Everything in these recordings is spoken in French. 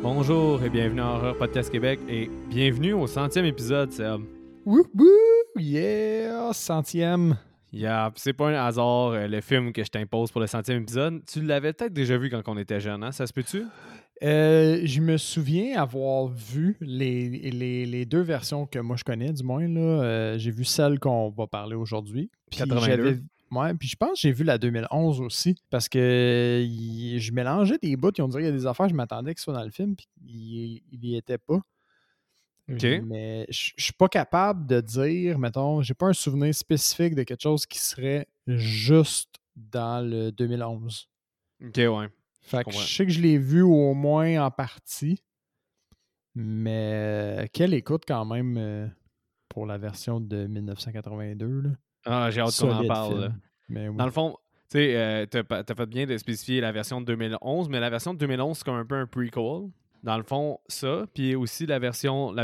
Bonjour et bienvenue à Horreur Podcast Québec et bienvenue au 100e épisode, Seb. Wouhou! Yeah! 100e. C'est pas un hasard le film que je t'impose pour le 100e épisode. Tu l'avais peut-être déjà vu quand on était jeune, hein? Ça se peut-tu? Je me souviens avoir vu les deux versions que moi je connais, du moins. Là. J'ai vu celle qu'on va parler aujourd'hui. Puis 82. Ouais, puis je pense que j'ai vu la 2011 aussi, parce que je mélangeais des bouts, on dirait qu'il y a des affaires, je m'attendais qu'ils soient dans le film, puis il y était pas. OK. Mais je suis pas capable de dire, mettons, j'ai pas un souvenir spécifique de quelque chose qui serait juste dans le 2011. OK, ouais. Fait que je sais que je l'ai vu au moins en partie, mais quelle écoute quand même pour la version de 1982. Là. Ah, j'ai hâte qu'on en Solide parle. Là. film. Mais oui. Dans le fond, tu sais, t'as fait bien de spécifier la version de 2011, mais la version de 2011, c'est comme un peu un prequel. Dans le fond, ça, puis aussi la version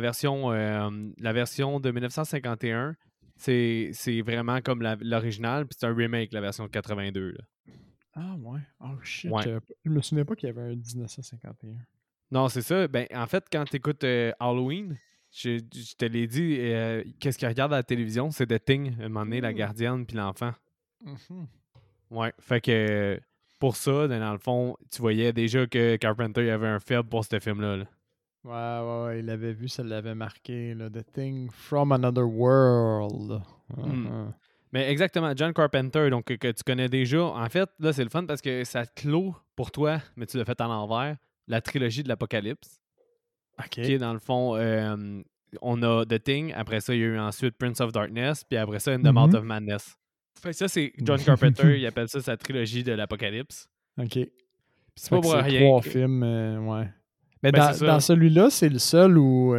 de 1951, c'est vraiment comme l'original, puis c'est un remake, la version de 82. Là. Ah ouais. Oh shit. Ouais. Je me souvenais pas qu'il y avait un 1951. Non, c'est ça. Ben, en fait, quand tu écoutes Halloween, je te l'ai dit, qu'est-ce qu'ils regardent à la télévision? C'est The Thing, à un moment donné, la gardienne puis l'enfant. Mhm. Ouais. Fait que pour ça, dans le fond, tu voyais déjà que Carpenter avait un faible pour ce film-là. Là. Ouais, il l'avait vu, ça l'avait marqué. Là, The Thing from Another World. Mm. Mais exactement, John Carpenter, donc que tu connais déjà. En fait, là, c'est le fun parce que ça clôt pour toi, mais tu l'as fait à l'envers, la trilogie de l'Apocalypse. OK. Qui est dans le fond, on a The Thing, après ça, il y a eu ensuite Prince of Darkness, puis après ça, In the Mouth of Madness. Fait que ça, c'est John Carpenter, il appelle ça sa trilogie de l'Apocalypse. OK. Puis c'est pas pour c'est rien. 3 films, ouais. Mais Ben, dans celui-là, c'est le seul où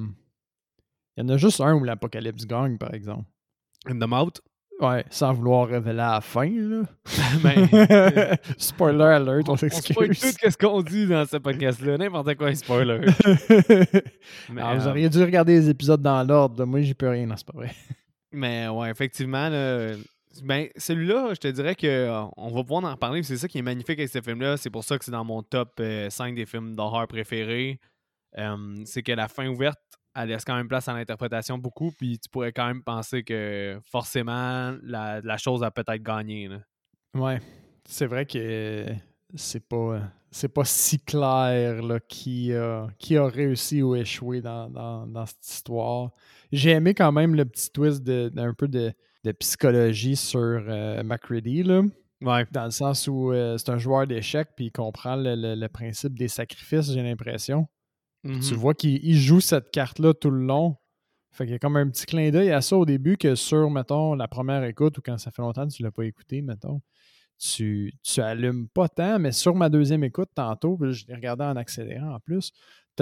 il y en a juste un où l'Apocalypse gagne, par exemple. In the Mouth. Ouais, sans vouloir révéler à la fin, là. Ben, Spoiler alert, on on spoil s'excuse. tout ce qu'on dit dans ce podcast-là. N'importe quoi, un spoiler. Mais, Alors, vous auriez dû regarder les épisodes dans l'ordre. Là. Moi, j'y peux rien, non, c'est pas vrai. Mais ouais, effectivement, là, ben, celui-là, je te dirais qu'on va pouvoir en reparler. C'est ça qui est magnifique avec ce film-là. C'est pour ça que c'est dans mon top 5 des films d'horreur préférés. C'est que la fin ouverte, elle laisse quand même place à l'interprétation beaucoup. Puis tu pourrais quand même penser que forcément, la chose a peut-être gagné. Là. Ouais, c'est vrai que c'est pas si clair là, qui a réussi ou échoué dans cette histoire. J'ai aimé quand même le petit twist d'un peu de psychologie sur MacReady, là, Ouais. dans le sens où c'est un joueur d'échecs puis il comprend le principe des sacrifices, j'ai l'impression. Mm-hmm. Tu vois qu'il joue cette carte-là tout le long. Fait qu'il y a comme un petit clin d'œil à ça au début que sur, mettons, la première écoute ou quand ça fait longtemps que tu ne l'as pas écouté, mettons. Tu allumes pas tant, mais sur ma deuxième écoute tantôt, je l'ai regardé en accélérant en plus,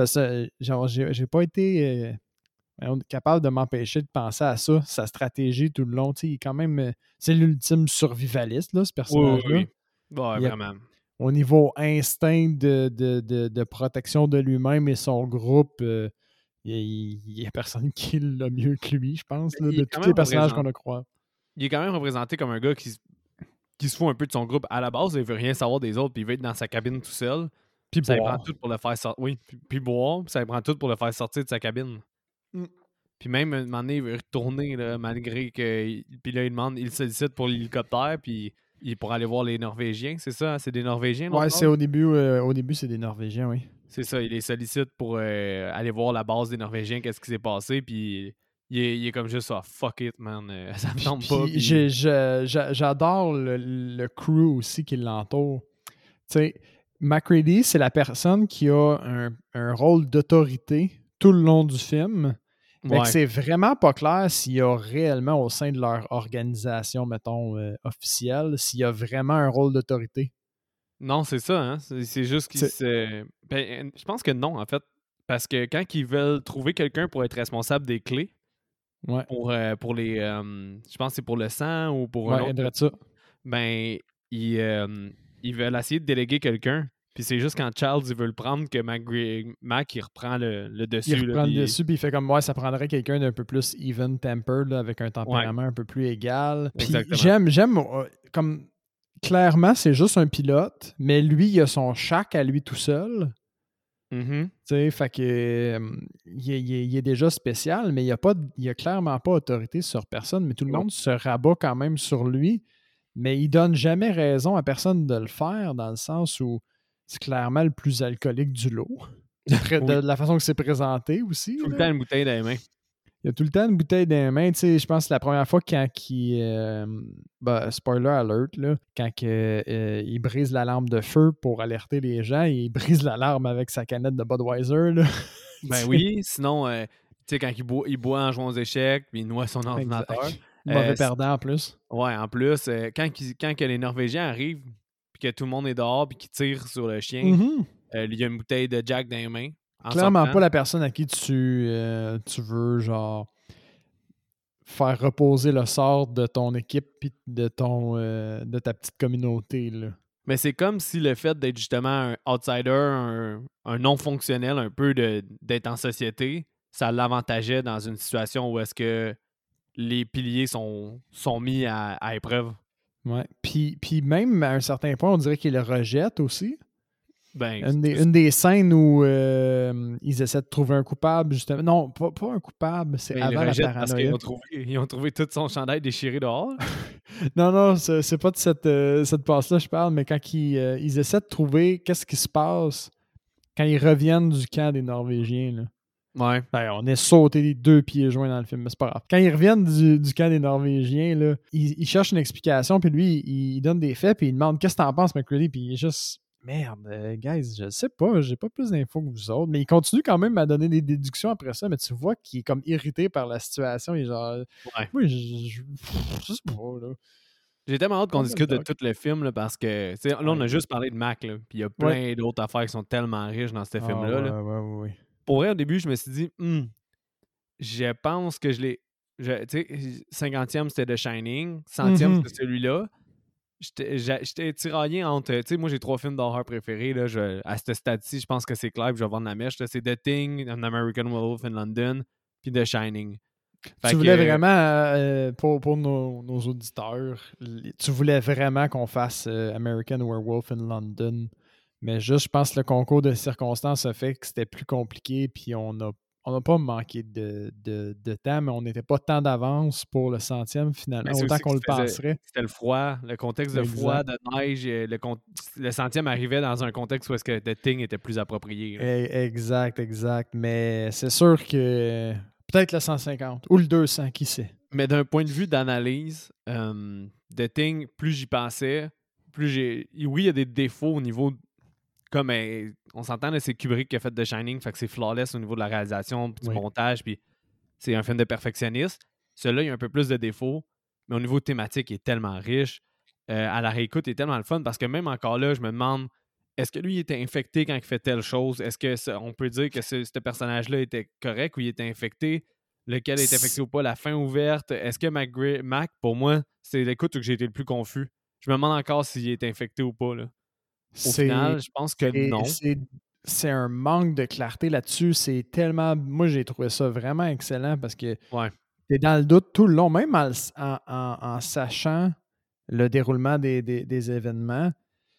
j'ai pas été capable de m'empêcher de penser à ça, sa stratégie tout le long. Il est quand même, c'est l'ultime survivaliste, là, ce personnage-là. Oui. Ouais, vraiment. Au niveau instinct de protection de lui-même et son groupe, il n'y a personne qui l'a mieux que lui, je pense, là, de tous les personnages qu'on a croisés. Il est quand même représenté comme un gars qui se fout un peu de son groupe à la base, il veut rien savoir des autres, puis il veut être dans sa cabine tout seul. Puis ça boire. prend tout pour le faire sortir. Oui, puis boire, puis ça prend tout pour le faire sortir de sa cabine. Puis même, un moment donné, il veut retourner, là, malgré que... Puis là, il sollicite pour l'hélicoptère, puis pour aller voir les Norvégiens, c'est ça? C'est des Norvégiens? Ouais, c'est au début, c'est des Norvégiens, oui. C'est ça, il les sollicite pour aller voir la base des Norvégiens, qu'est-ce qui s'est passé, puis... Il est comme juste fuck it, man. Ça me tombe pas. J'adore le crew aussi qui l'entoure. Tu sais, MacReady, c'est la personne qui a un rôle d'autorité tout le long du film. Mais c'est vraiment pas clair s'il y a réellement au sein de leur organisation, mettons, officielle, s'il y a vraiment un rôle d'autorité. Non, c'est ça, hein. C'est juste qu'ils se... Ben, je pense que non, en fait. Parce que quand ils veulent trouver quelqu'un pour être responsable des clés, ouais. pour les... je pense que c'est pour le sang ou pour un autre... Ça. Ben, ils veulent essayer de déléguer quelqu'un. Puis c'est juste quand Charles il veut le prendre que Mac il reprend le dessus. Il reprend le dessus, puis il fait comme, ouais, ça prendrait quelqu'un d'un peu plus even-tempered, là, avec un tempérament un peu plus égal. Puis j'aime, comme, clairement, c'est juste un pilote, mais lui, il a son shack à lui tout seul. Mhm. Tu sais, fait que il est déjà spécial, mais il a clairement pas autorité sur personne, mais tout le Non. monde se rabat quand même sur lui, mais il donne jamais raison à personne de le faire, dans le sens où c'est clairement le plus alcoolique du lot. De Oui. la façon que c'est présenté aussi, Tout le là. temps une bouteille dans les mains. Il a tout le temps une bouteille dans les mains. Tu sais, je pense que c'est la première fois quand spoiler alert, là, quand il brise l'alarme de feu pour alerter les gens, il brise l'alarme avec sa canette de Budweiser, là. Ben Tu sais, oui, sinon, tu sais, quand il boit en jouant aux échecs, puis il noie son ordinateur. exact. Mauvais C- perdant en plus. ouais, en plus, quand que les Norvégiens arrivent, puis que tout le monde est dehors, puis qu'ils tirent sur le chien, Mhm. il y a une bouteille de Jack dans les mains en Clairement sortant. pas la personne à qui tu veux, genre, faire reposer le sort de ton équipe puis de ta petite communauté, là. Mais c'est comme si le fait d'être justement un outsider, un non-fonctionnel, un peu d'être en société, ça l'avantageait dans une situation où est-ce que les piliers sont mis à épreuve. Ouais. Puis même à un certain point, on dirait qu'il le rejette aussi. Ben, Une des scènes où ils essaient de trouver un coupable, justement. Non, pas un coupable, c'est ben, ils le avant la rejettent parce qu'ils paranoïa. ils ont trouvé tout son chandail déchiré dehors. Non, c'est pas de cette passe-là que je parle, mais quand ils essaient de trouver qu'est-ce qui se passe quand ils reviennent du camp des Norvégiens, là. Ouais. Ben, on est sauté les deux pieds joints dans le film, mais c'est pas grave. Quand ils reviennent du camp des Norvégiens, là, ils cherchent une explication, puis lui, il donne des faits, puis il demande qu'est-ce que t'en penses, McCready, puis il est juste merde, guys, je sais pas, j'ai pas plus d'infos que vous autres. Mais il continue quand même à donner des déductions après ça, mais tu vois qu'il est comme irrité par la situation. Il est genre, Ouais. oui, je sais pas, là. J'ai tellement hâte qu'on Pas discute de doc. tout le film là, parce que tu sais, là, on a Ouais. juste parlé de Mac, là, puis il y a Ouais. plein d'autres affaires qui sont tellement riches dans ce Ah, film-là. Là. ouais. Pour vrai, au début, je me suis dit, je pense que je l'ai. Tu sais, 50e, c'était The Shining. 100e, Mhm. c'était celui-là. J'étais tiraillé entre. Tu sais, moi, j'ai 3 films d'horreur préférés. Là, à ce stade-ci, je pense que c'est clair que je vais vendre la mèche. Là. C'est The Thing, An American Werewolf in London, puis The Shining. Tu Fait voulais que, vraiment, pour nos auditeurs, tu voulais vraiment qu'on fasse American Werewolf in London, mais juste, je pense que le concours de circonstances a fait que c'était plus compliqué, puis on n'a pas manqué de temps, mais on n'était pas tant d'avance pour le 100e mais finalement, c'est autant aussi qu'on le qu'il faisait. penserait. C'était le froid, le contexte de froid, Exact. de neige. Le 100e arrivait dans un contexte où est-ce que The Thing était plus approprié. Là. Exact. Mais c'est sûr que peut-être le 150 ou le 200, qui sait. Mais d'un point de vue d'analyse, The Thing, plus j'y pensais, plus j'ai. Oui, il y a des défauts au niveau. Comme on s'entend, là, c'est Kubrick qui a fait The Shining, fait que c'est flawless au niveau de la réalisation, puis du Oui. montage, puis c'est un film de perfectionniste. Celui-là, il y a un peu plus de défauts, mais au niveau thématique, il est tellement riche. À la réécoute, il est tellement le fun parce que même encore là, je me demande est-ce que lui il était infecté quand il fait telle chose? Est-ce que on peut dire que ce personnage-là était correct ou il était infecté? Lequel est infecté ou pas? La fin ouverte? Est-ce que Mac, pour moi, c'est l'écoute où j'ai été le plus confus. Je me demande encore s'il est infecté ou pas. Là. Au C'est final, je pense que c'est- non. c'est- c'est un manque de clarté là-dessus. C'est tellement. Moi, j'ai trouvé ça vraiment excellent parce que Ouais. tu es dans le doute tout le long, même en sachant le déroulement des événements.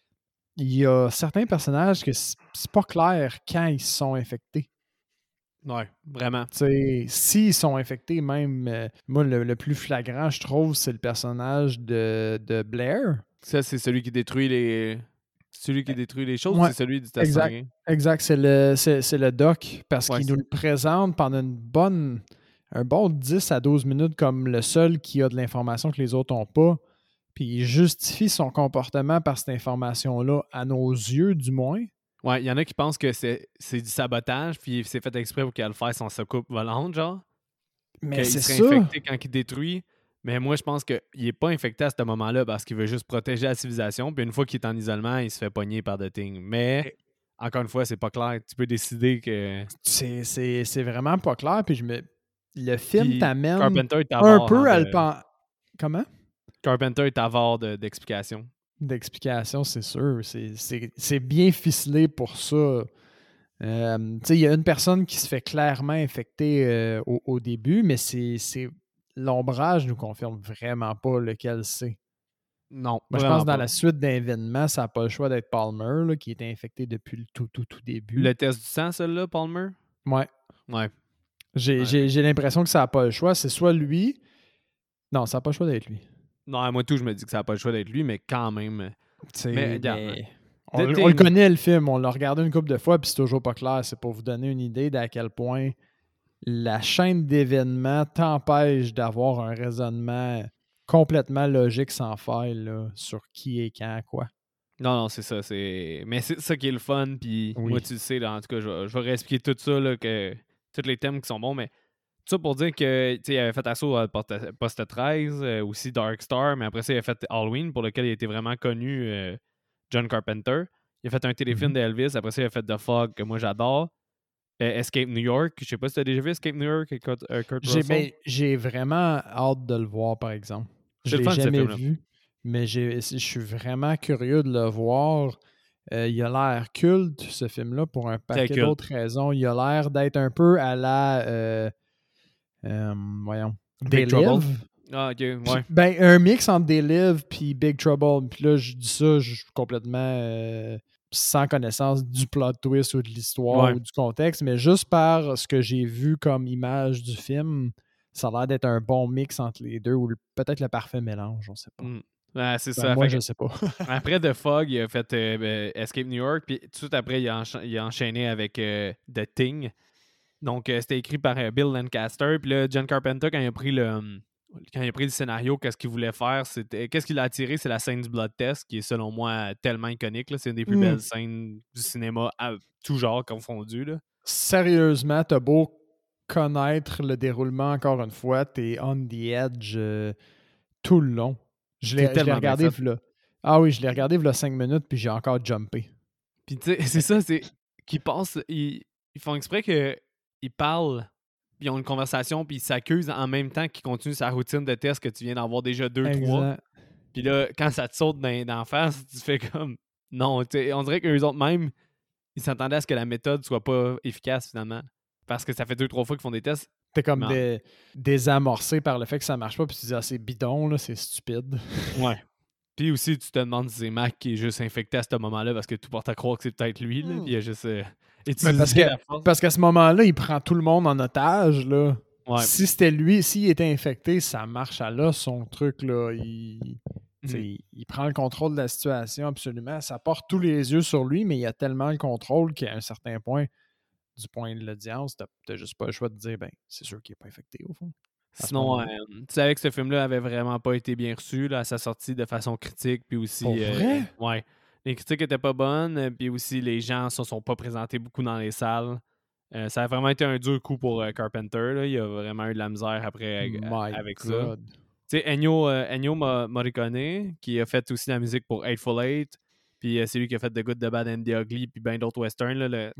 Il y a certains personnages que c'est pas clair quand ils sont infectés. Ouais, vraiment. Tu sais, s'ils sont infectés, même, moi, le plus flagrant, je trouve, c'est le personnage de Blair. Ça, c'est celui qui détruit les. Celui qui détruit les choses ou Ouais, c'est celui du test exact. sanguin? Exact. C'est le doc parce Ouais. qu'il nous le présente pendant un bon 10 à 12 minutes comme le seul qui a de l'information que les autres n'ont pas. Puis il justifie son comportement par cette information-là, à nos yeux du moins. Ouais, il y en a qui pensent que c'est du sabotage, puis c'est fait exprès pour qu'elle le fasse en soucoupe volante, genre. Mais Qu'il c'est serait ça. infecté quand il détruit. Mais moi, je pense qu'il n'est pas infecté à ce moment-là parce qu'il veut juste protéger la civilisation. Puis une fois qu'il est en isolement, il se fait pogner par The Thing. Mais, encore une fois, c'est pas clair. Tu peux décider que. C'est vraiment pas clair. Puis le film Puis t'amène Carpenter est un avare peu à le penser. Comment? Carpenter est avare d'explications. D'explication, c'est sûr. C'est bien ficelé pour ça. Il y a une personne qui se fait clairement infecter au début, mais l'ombrage nous confirme vraiment pas lequel c'est. Non, Moi, je pense vraiment que dans pas. la suite d'événements, ça n'a pas le choix d'être Palmer, là, qui était infecté depuis le tout début. Le test du sang, celui-là, Palmer? Ouais. Ouais. J'ai l'impression que ça n'a pas le choix. C'est soit lui. Non, ça n'a pas le choix d'être lui. Non, moi tout, je me dis que ça n'a pas le choix d'être lui, mais quand même. Mais regarde, Mais on le connaît, le film. On l'a regardé une couple de fois, puis c'est toujours pas clair. C'est pour vous donner une idée d'à quel point la chaîne d'événements t'empêche d'avoir un raisonnement complètement logique sans faille là, sur qui est quand, quoi. Non, c'est ça. Mais c'est ça qui est le fun. Puis Oui. moi, tu le sais, là, en tout cas, je vais réexpliquer tout ça, là, que tous les thèmes qui sont bons. Mais tout ça pour dire que il avait fait Assaut à Poste 13, aussi Dark Star, mais après ça, il a fait Halloween, pour lequel il était vraiment connu, John Carpenter. Il a fait un téléfilm d'Elvis. Après ça, il a fait The Fog, que moi j'adore. Escape New York. Je sais pas si tu as déjà vu Escape New York avec Kurt Russell. J'ai vraiment hâte de le voir, par exemple. C'est Je le l'ai fun, ce jamais film-là. vu, mais je suis vraiment curieux de le voir. Il a l'air culte, ce film-là, pour un paquet culte. d'autres raisons. Il a l'air d'être un peu à la... voyons. Big They Trouble. Live. Ah, ok, ouais. Puis, ben, un mix entre They Live puis Big Trouble. Puis là, je dis ça, je suis complètement sans connaissance du plot twist ou de l'histoire ou du contexte, mais juste par ce que j'ai vu comme image du film, ça a l'air d'être un bon mix entre les deux ou peut-être le parfait mélange, on sait pas. Ouais, c'est Ben, ça. moi, je sais pas. Après The Fog, il a fait Escape New York, puis tout de suite après, il a enchaîné avec The Thing. Donc, c'était écrit par Bill Lancaster. Puis là, John Carpenter, quand il a pris le scénario, qu'est-ce qu'il voulait faire, qu'est-ce qu'il a attiré, c'est la scène du blood test, qui est selon moi tellement iconique, là. C'est une des plus belles scènes du cinéma, à tout genre confondu, là. Sérieusement, t'as beau connaître le déroulement encore une fois, t'es on the edge tout le long. Je l'ai regardé là. Ah oui, je l'ai regardé là 5 minutes, puis j'ai encore jumpé. Puis tu sais, c'est ça, c'est qu'ils passent, ils font exprès qu'ils parlent, puis ils ont une conversation, puis ils s'accusent en même temps qu'ils continuent sa routine de test que tu viens d'avoir déjà 2-3. Puis là, quand ça te saute d'en face, tu fais comme non, on dirait qu'eux autres même, ils s'attendaient à ce que la méthode soit pas efficace finalement. Parce que ça fait 2-3 fois qu'ils font des tests. T'es comme désamorcé par le fait que ça marche pas, puis tu te dis, ah, c'est bidon, là, c'est stupide. Ouais. Puis aussi, tu te demandes si c'est Mac qui est juste infecté à ce moment-là parce que tout porte à croire que c'est peut-être lui, là, puis il a juste utilisé la force. Parce qu'à ce moment-là, il prend tout le monde en otage, là. Ouais. Si c'était lui, s'il était infecté, ça marche à là, son truc, là. Il prend le contrôle de la situation, absolument. Ça porte tous les yeux sur lui, mais il a tellement le contrôle qu'à un certain point, du point de l'audience, t'as juste pas le choix de dire, ben, c'est sûr qu'il n'est pas infecté, au fond. Sinon, tu savais que ce film-là avait vraiment pas été bien reçu là, à sa sortie de façon critique, puis aussi... Pour vrai? Ouais. Les critiques étaient pas bonnes, puis aussi les gens se sont pas présentés beaucoup dans les salles. Ça a vraiment été un dur coup pour Carpenter. Là. Il a vraiment eu de la misère après avec ça. Tu sais, Ennio Morricone, qui a fait aussi la musique pour Hateful Eight, puis c'est lui qui a fait The Good, The Bad and The Ugly, puis bien d'autres westerns. Là,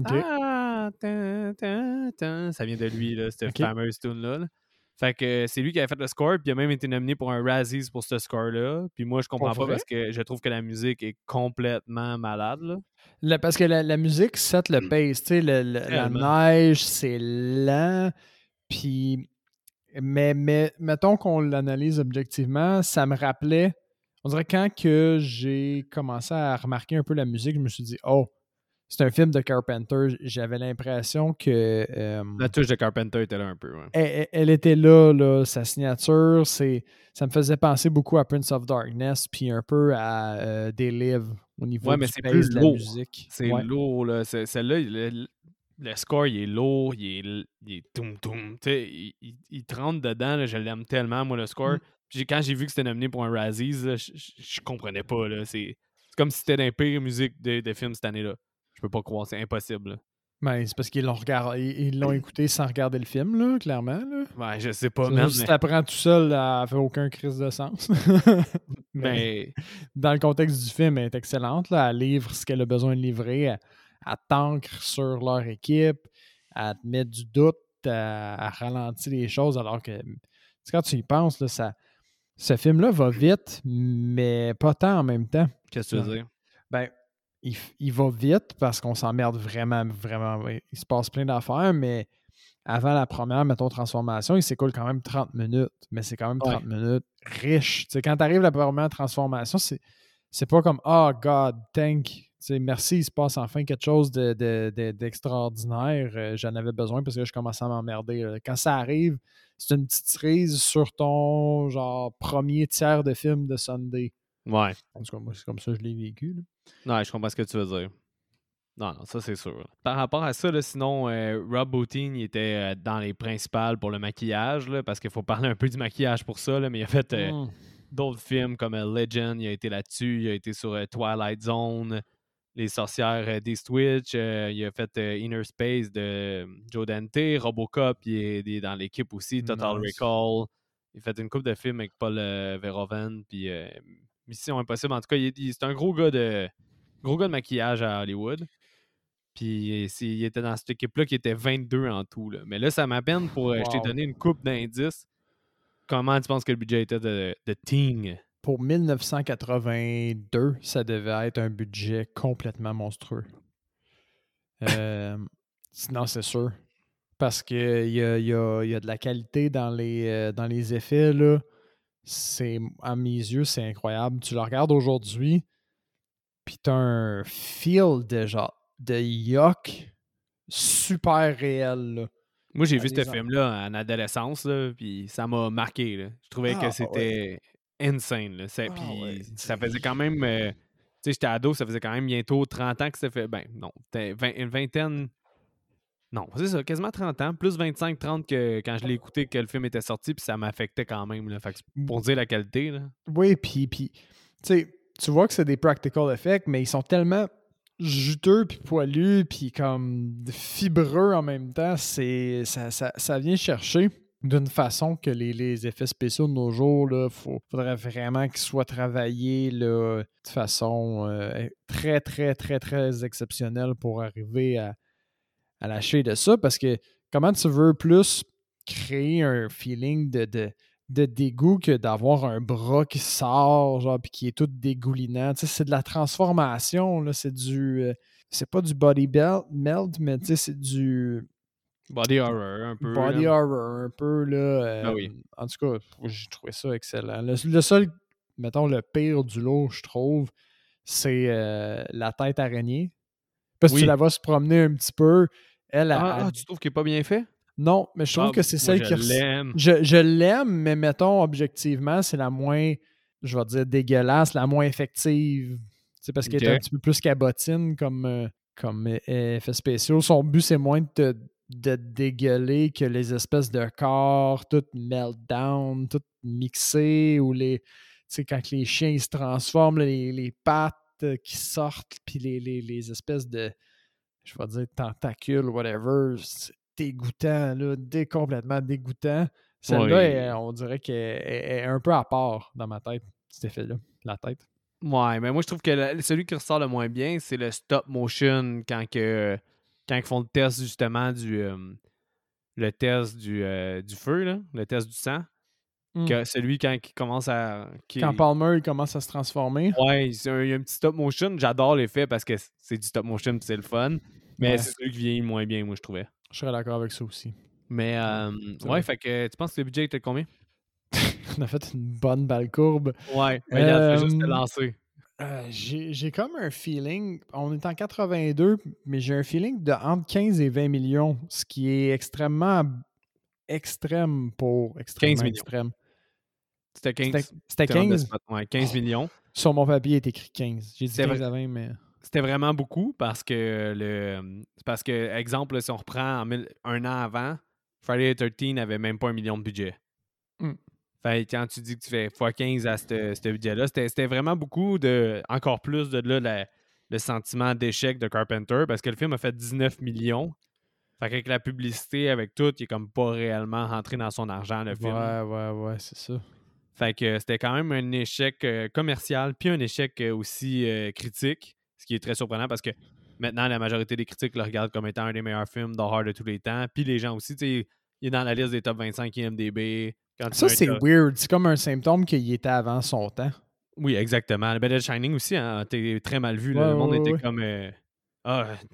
ça vient de lui, là, cette fameuse tune-là. Là. Fait que c'est lui qui a fait le score, puis il a même été nominé pour un Razzies pour ce score-là. Puis moi, je comprends pas parce que je trouve que la musique est complètement malade. Là. Parce que la musique set le pace. Tu sais, la neige, c'est lent. Puis, mais mettons qu'on l'analyse objectivement, ça me rappelait. On dirait quand que j'ai commencé à remarquer un peu la musique, je me suis dit, oh, c'est un film de Carpenter. J'avais l'impression que... la touche de Carpenter était là un peu. Ouais. Elle était là, sa signature. Ça me faisait penser beaucoup à Prince of Darkness, puis un peu à They Live au niveau du pace de la musique. C'est lourd. Là. Celle-là, le score, il est lourd, il est toum-toum. Il te rentre dedans. Là, je l'aime tellement, moi, le score. Puis quand j'ai vu que c'était nominé pour un Razzies, je comprenais pas. Là. C'est comme si c'était la pire musique de film cette année-là. Je peux pas croire, c'est impossible. Ben, c'est parce qu'ils l'ont écouté sans regarder le film, là, clairement. Là. Ouais, je sais pas, même. Si t'apprends tout seul, ça fait aucun crise de sens. mais dans le contexte du film, elle est excellente. Là. Elle livre ce qu'elle a besoin de livrer. Elle t'ancre sur leur équipe. Elle te met du doute. Elle ralentit les choses. Alors que, quand tu y penses, là, ce film-là va vite, mais pas tant en même temps. Qu'est-ce que tu veux dire? Ben, il va vite parce qu'on s'emmerde vraiment, vraiment. Il se passe plein d'affaires, mais avant la première, mettons, transformation, il s'écoule quand même 30 minutes. Mais c'est quand même 30 minutes riches. Tu sais, quand tu arrives à la première transformation, c'est pas comme « Oh God, thank ». Tu sais, merci, il se passe enfin quelque chose d'extraordinaire. J'en avais besoin parce que je commençais à m'emmerder. Quand ça arrive, c'est une petite cerise sur ton genre premier tiers de film de Sunday. Ouais. En tout cas, moi, c'est comme ça que je l'ai vécu. Ouais, je comprends ce que tu veux dire. Non, ça c'est sûr. Par rapport à ça, là, sinon, Rob Bottin, il était dans les principales pour le maquillage, là, parce qu'il faut parler un peu du maquillage pour ça, là, mais il a fait d'autres films comme Legend, il a été là-dessus, il a été sur Twilight Zone, Les sorcières d'Eastwich, il a fait Inner Space de Joe Dante, Robocop, il est dans l'équipe aussi, Total Recall, il a fait une couple de films avec Paul Verhoeven, puis Mission Impossible, en tout cas, c'est un gros gars de maquillage à Hollywood. Puis il était dans cette équipe-là qui était 22 en tout. Là. Mais là, ça m'appelle pour. Je t'ai donné une coupe d'indices. Comment tu penses que le budget était de Ting? Pour 1982, ça devait être un budget complètement monstrueux. Sinon, c'est sûr. Parce qu'il y a de la qualité dans les effets. Là. À mes yeux, c'est incroyable. Tu le regardes aujourd'hui, puis tu as un feel de yuck super réel. Là. Moi, j'ai vu ce film-là en adolescence, là, puis ça m'a marqué. Là. Je trouvais que c'était insane. Là. Puis ça faisait quand même... tu sais, j'étais ado, ça faisait quand même bientôt 30 ans que ça fait... Ben, non, une vingtaine... Non, c'est ça, quasiment 30 ans, plus 25-30 que quand je l'ai écouté que le film était sorti, puis ça m'affectait quand même. Là. Fait que pour dire la qualité. Là. Oui, puis tu sais, tu vois que c'est des practical effects, mais ils sont tellement juteux, puis poilus, puis comme fibreux en même temps. Ça vient chercher d'une façon que les effets spéciaux de nos jours, il faudrait vraiment qu'ils soient travaillés là, de façon très, très, très, très exceptionnelle pour arriver à lâcher de ça. Parce que comment tu veux plus créer un feeling de dégoût que d'avoir un bras qui sort, genre, puis qui est tout dégoulinant. Tu sais, c'est de la transformation, là, c'est du... c'est pas du body melt, mais tu sais, c'est du... Body horror, un peu. Body horror, un peu, là. Ben oui. En tout cas, j'ai trouvé ça excellent. Le seul, mettons, le pire du lot, je trouve, c'est la tête araignée. Parce que tu la vas se promener un petit peu. Tu trouves qu'il n'est pas bien fait? Non, mais je trouve que c'est celle qui... l'aime. Je l'aime, mais mettons, objectivement, c'est la moins, je vais dire, dégueulasse, la moins effective. C'est parce qu'elle est un petit peu plus cabotine comme effets spéciaux. Son but, c'est moins de dégueuler que les espèces de corps, tout meltdown, tout mixé, ou quand les chiens ils se transforment, les pattes qui sortent, puis les espèces de, je vais dire, tentacules, whatever, c'est dégoûtant, là, complètement dégoûtant. Celle-là, on dirait qu'elle est un peu à part dans ma tête, cet effet-là, la tête. Ouais, mais moi, je trouve que celui qui ressort le moins bien, c'est le stop motion quand ils font le test, justement, le test du feu, là, le test du sang. Que celui quand il commence à... Quand Palmer il commence à se transformer. Ouais, il y a un petit stop motion. J'adore l'effet parce que c'est du stop motion et c'est le fun. Mais c'est celui qui vieillit moins bien, moi, je trouvais. Je serais d'accord avec ça aussi. Mais, fait que tu penses que le budget était combien? On a fait une bonne balle courbe. Ouais, mais regarde, fais juste te lancer. J'ai comme un feeling, on est en 82, mais j'ai un feeling de entre 15 et 20 millions, ce qui est extrêmement extrême pour extrêmement 15 millions. Extrême. C'était 15. C'était 15? Ouais, 15 millions. Sur mon papier, il est écrit 15. J'ai dit 15 à 20, mais... C'était vraiment beaucoup parce que, exemple, là, si on reprend un an avant, Friday the 13 n'avait même pas 1 million de budget. Fait quand tu dis que tu fais x15 à ce budget-là, c'était vraiment beaucoup encore plus de là le sentiment d'échec de Carpenter parce que le film a fait 19 millions. Fait qu'avec la publicité, avec tout, il est comme pas réellement rentré dans son argent, le film. Ouais, c'est ça. Fait que c'était quand même un échec commercial puis un échec aussi critique, ce qui est très surprenant parce que maintenant, la majorité des critiques le regardent comme étant un des meilleurs films d'horreur de tous les temps. Puis les gens aussi, tu sais, il est dans la liste des top 25 IMDb. Ça, c'est weird. C'est comme un symptôme qu'il était avant son temps. Oui, exactement. Ben, The Shining aussi, hein, t'es très mal vu. Là. Le monde était comme...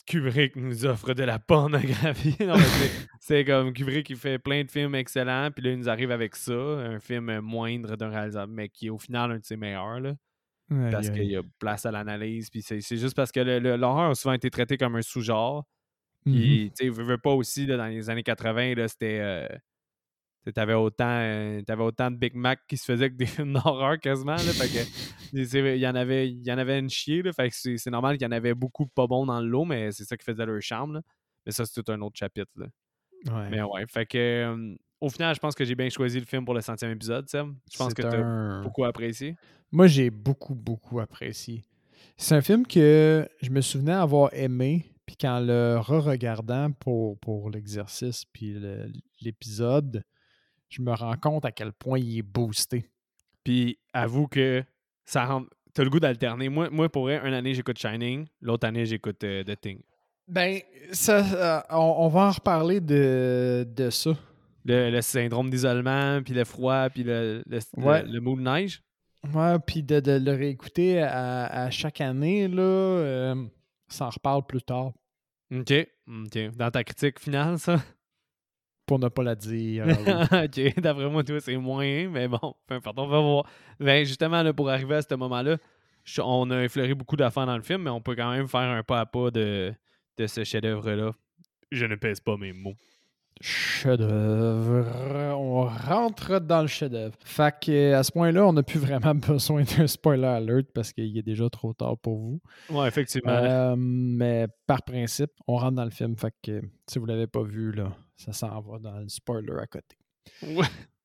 Kubrick nous offre de la pornographie. Non, mais c'est comme Kubrick qui fait plein de films excellents, puis là, il nous arrive avec ça, un film moindre d'un réalisateur, mais qui est au final un de ses meilleurs, là, parce qu'il y a place à l'analyse, puis c'est juste parce que l'horreur a souvent été traité comme un sous-genre, puis, tu sais, veux pas aussi, là, dans les années 80, là, c'était... t'avais autant de Big Mac qui se faisaient que des films d'horreur quasiment. Là, fait que, il y en avait une chier. Là, fait que c'est normal qu'il y en avait beaucoup pas bons dans le lot, mais c'est ça qui faisait leur charme. Là. Mais ça, c'est tout un autre chapitre. Là. Ouais. Mais ouais, fait que au final, je pense que j'ai bien choisi le film pour le 100e épisode, Sam. Je pense que tu as beaucoup apprécié. Moi, j'ai beaucoup, beaucoup apprécié. C'est un film que je me souvenais avoir aimé, puis qu'en le re-regardant pour l'exercice puis l'épisode, je me rends compte à quel point il est boosté. Puis avoue que ça rend... T'as le goût d'alterner. Moi, pour vrai, une année, j'écoute Shining. L'autre année, j'écoute The Thing. Ben, ça, on va en reparler de ça. Le syndrome d'isolement, puis le froid, puis le mot de neige. Ouais, puis de le réécouter à chaque année, là, ça en reparle plus tard. OK. Dans ta critique finale, ça? Pour ne pas la dire. OK. D'après moi, toi, c'est moyen, mais bon, peu importe, on va voir. Ben, justement, là, pour arriver à ce moment-là, on a effleuré beaucoup d'affaires dans le film, mais on peut quand même faire un pas à pas de ce chef-d'œuvre-là. Je ne pèse pas mes mots. Chef-d'œuvre. On rentre dans le chef-d'œuvre. Fait qu'à ce point-là, on n'a plus vraiment besoin d'un spoiler alert parce qu'il est déjà trop tard pour vous. Ouais, effectivement. Mais par principe, on rentre dans le film. Fait que si vous ne l'avez pas vu, là, ça s'en va dans le spoiler à côté. Ouais.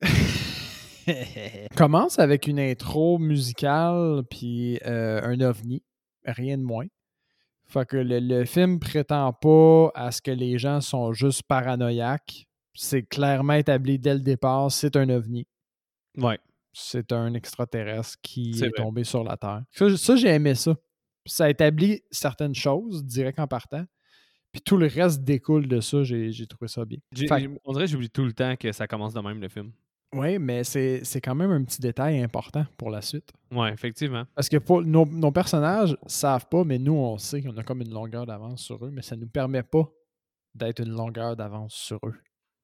Commence avec une intro musicale puis un ovni. Rien de moins. Fait que le film prétend pas à ce que les gens sont juste paranoïaques. C'est clairement établi dès le départ, c'est un ovni. Ouais. C'est un extraterrestre qui C'est est tombé sur la Terre. Ça, j'ai aimé ça. Ça établit certaines choses, direct en partant. Puis tout le reste découle de ça. J'ai trouvé ça bien. On dirait que j'oublie tout le temps que ça commence de même, le film. Oui, mais c'est quand même un petit détail important pour la suite. Ouais, effectivement. Parce que nos personnages savent pas, mais nous, on sait qu'on a comme une longueur d'avance sur eux, mais ça nous permet pas d'être une longueur d'avance sur eux.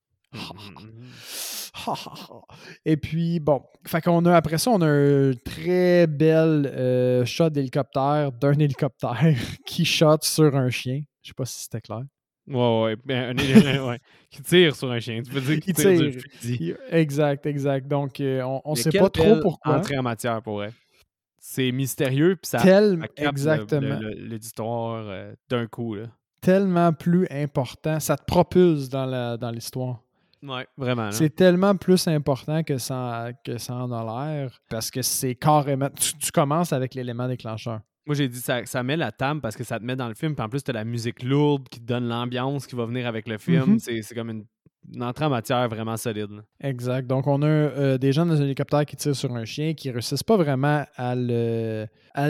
Et puis, bon, fait qu'on a, après ça, on a un très bel shot d'hélicoptère, d'un hélicoptère qui shot sur un chien. Je sais pas si c'était clair. Ouais. Ouais. Qui tire sur un chien. Tu peux dire qu'il tire sur un fusil. Exact. Donc, on sait pas trop pourquoi. Entrée en matière, pour vrai. C'est mystérieux, puis ça exactement. l'auditoire d'un coup. Là. Tellement plus important. Ça te propulse dans l'histoire. Ouais, vraiment. Là. C'est tellement plus important que ça en a l'air parce que c'est carrément... Tu commences avec l'élément déclencheur. Moi, j'ai dit ça met la table parce que ça te met dans le film. Puis en plus, tu as la musique lourde qui te donne l'ambiance qui va venir avec le film. C'est comme une entrée en matière vraiment solide. Là. Exact. Donc, on a des gens dans un hélicoptère qui tirent sur un chien qui ne réussissent pas vraiment à le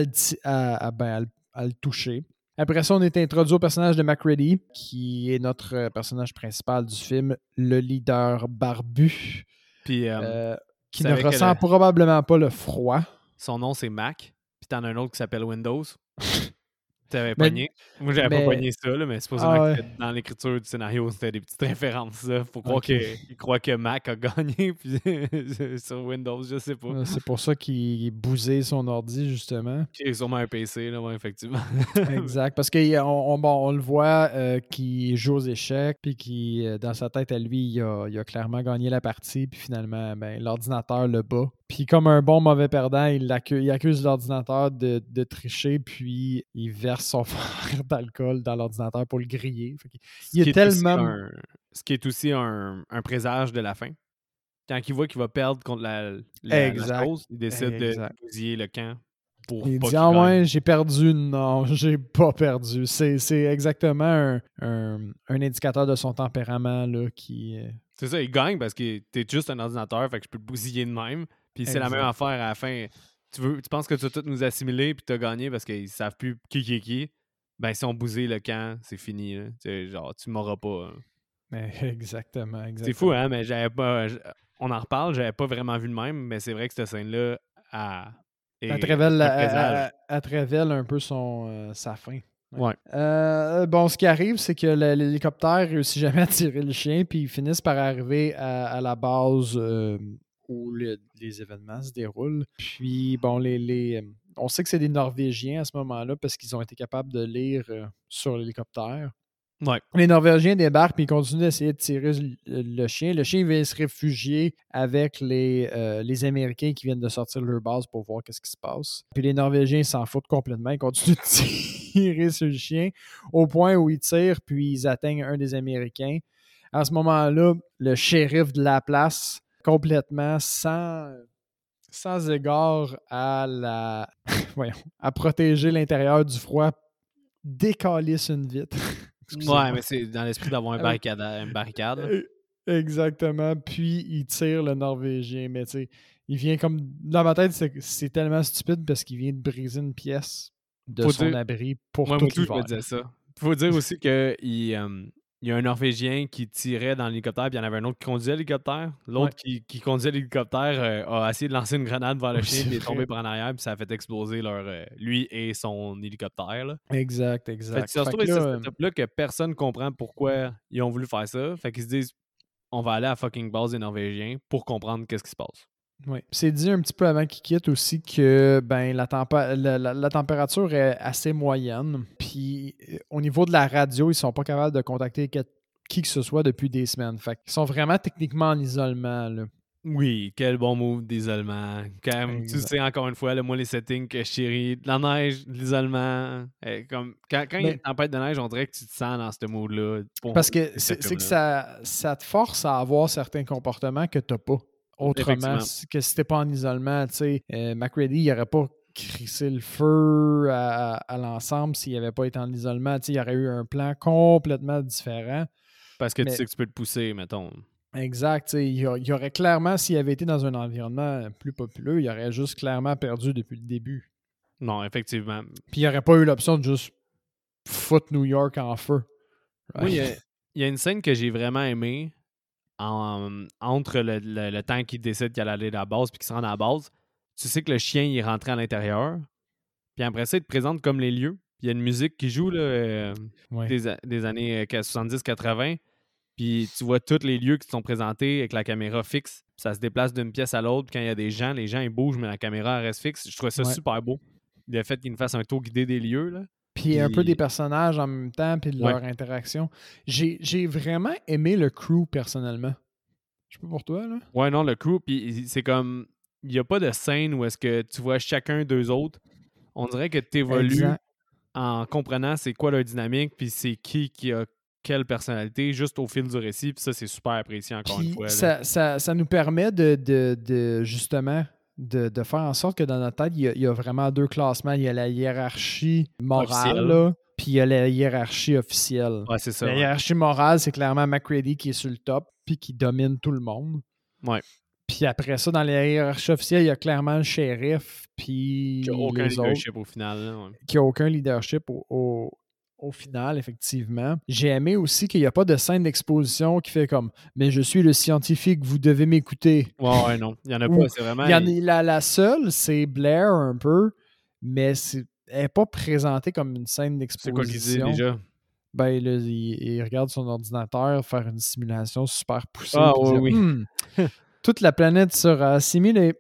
toucher. Après ça, on est introduit au personnage de MacReady, qui est notre personnage principal du film, le leader barbu, puis, qui ne ressent probablement pas le froid. Son nom, c'est Mac, puis t'en as un autre qui s'appelle Windows. T'avais pogné. Moi, j'avais pas pogné ça, là, mais supposément que dans l'écriture du scénario, c'était des petites références. Il faut croire qu'il croit que Mac a gagné puis sur Windows, je sais pas. C'est pour ça qu'il bousait son ordi, justement. Qui est sûrement un PC, là, ouais, effectivement. Exact, parce qu'on le voit qu'il joue aux échecs, puis qui dans sa tête à lui, il a clairement gagné la partie, puis finalement, l'ordinateur le bat. Puis comme un bon mauvais perdant, il accuse l'ordinateur de tricher, puis il verse son verre d'alcool dans l'ordinateur pour le griller. Ce qui est aussi un présage de la fin. Quand il voit qu'il va perdre contre la chose, il décide de bousiller le camp. Il dit « Ah ouais, j'ai perdu. » Non, j'ai pas perdu. C'est exactement un indicateur de son tempérament là, qui... C'est ça, il gagne parce que t'es juste un ordinateur, fait que je peux le bousiller de même. Puis c'est la même affaire à la fin. Tu penses que tu vas tout nous assimiler puis t'as gagné parce qu'ils savent plus qui est qui. Ben si on bousille le camp, c'est fini. Là. Genre, tu m'auras pas. Hein. Exactement. C'est fou, hein, mais j'avais pas... On en reparle, j'avais pas vraiment vu le même, mais c'est vrai que cette scène-là elle te révèle un peu sa fin. Ouais. Bon, ce qui arrive, c'est que l'hélicoptère réussit jamais à tirer le chien, puis ils finissent par arriver à la base où les événements se déroulent. Puis, bon, on sait que c'est des Norvégiens à ce moment-là parce qu'ils ont été capables de lire sur l'hélicoptère. Ouais. Les Norvégiens débarquent puis ils continuent d'essayer de tirer le chien. Le chien vient se réfugier avec les Américains qui viennent de sortir de leur base pour voir qu'est-ce qui se passe. Puis les Norvégiens s'en foutent complètement. Ils continuent de tirer sur le chien au point où ils tirent puis ils atteignent un des Américains. À ce moment-là, le shérif de la place, complètement sans égard à à protéger l'intérieur du froid, décalisse une vitre. Ouais, mais c'est dans l'esprit d'avoir une barricade. Là. Exactement. Puis il tire le Norvégien. Mais tu sais, il vient comme. Dans ma tête, c'est tellement stupide parce qu'il vient de briser une pièce de son abri pour tout moi tout, l'hiver. je me disais ça. Il faut dire aussi qu'il y a un Norvégien qui tirait dans l'hélicoptère, puis il y en avait un autre qui conduisait l'hélicoptère. L'autre qui conduisait l'hélicoptère a essayé de lancer une grenade vers le chien, puis il est tombé par en arrière, puis ça a fait exploser lui et son hélicoptère. Là. Exact. Fait que ça se trouve, c'est ce setup-là que personne comprend pourquoi ils ont voulu faire ça. Fait qu'ils se disent, on va aller à la fucking base des Norvégiens pour comprendre qu'est-ce qui se passe. Oui. C'est dit un petit peu avant qu'il quitte aussi que la température est assez moyenne. Puis au niveau de la radio, ils sont pas capables de contacter qui que ce soit depuis des semaines. Fait qu'ils sont vraiment techniquement en isolement. Là. Oui, quel bon move d'isolement. Quand même, tu sais, encore une fois, là, moi, les settings que je chéris, de la neige, de l'isolement, comme quand il y a une tempête de neige, on dirait que tu te sens dans ce mood-là. Parce que c'est que ça te force à avoir certains comportements que tu n'as pas. Autrement, que si t'es pas en isolement, tu sais, McReady, il n'aurait pas crissé le feu à l'ensemble s'il n'avait pas été en isolement. Tu sais, il aurait eu un plan complètement différent. Parce que tu sais que tu peux te pousser, mettons. Exact. Il y aurait clairement, s'il avait été dans un environnement plus populeux, il aurait juste clairement perdu depuis le début. Non, effectivement. Puis il n'aurait pas eu l'option de juste foutre New York en feu. Right? Oui, il y a une scène que j'ai vraiment aimée entre le temps qu'il décide qu'il allait aller à la base puis qu'il se rend à la base. Tu sais que le chien il est rentré à l'intérieur. Puis après ça, il te présente comme les lieux. Puis il y a une musique qui joue là, des années 70-80. Puis tu vois tous les lieux qui sont présentés avec la caméra fixe. Ça se déplace d'une pièce à l'autre. Quand il y a des gens, les gens ils bougent, mais la caméra reste fixe. Je trouvais ça super beau. Le fait qu'il nous fasse un tour guidé des lieux. Là. Puis un peu des personnages en même temps, puis de leur interaction. J'ai vraiment aimé le crew personnellement. Je sais pas pour toi, là. Ouais, non, le crew, puis c'est comme. Il n'y a pas de scène où est-ce que tu vois chacun d'eux autres. On dirait que tu évolues en comprenant c'est quoi leur dynamique, puis c'est qui a quelle personnalité, juste au fil du récit, puis ça, c'est super apprécié encore une fois. Ça nous permet de justement de faire en sorte que dans notre tête, il y a vraiment deux classements. Il y a la hiérarchie morale, puis il y a la hiérarchie officielle. Ouais, c'est ça. La hiérarchie morale, c'est clairement McReady qui est sur le top, puis qui domine tout le monde. Ouais. Puis après ça, dans la hiérarchie officielle, il y a clairement le shérif, puis qui n'a aucun leadership au final. Là, qui n'a aucun leadership au final, effectivement. J'ai aimé aussi qu'il n'y a pas de scène d'exposition qui fait comme « Mais je suis le scientifique, vous devez m'écouter. » Ouais, non. Il n'y en a pas, c'est vraiment... La seule, c'est Blair un peu, mais elle n'est pas présentée comme une scène d'exposition. C'est quoi qu'il dit déjà? Ben, là, il regarde son ordinateur faire une simulation super poussée. Ah oui. Toute la planète sera assimilée.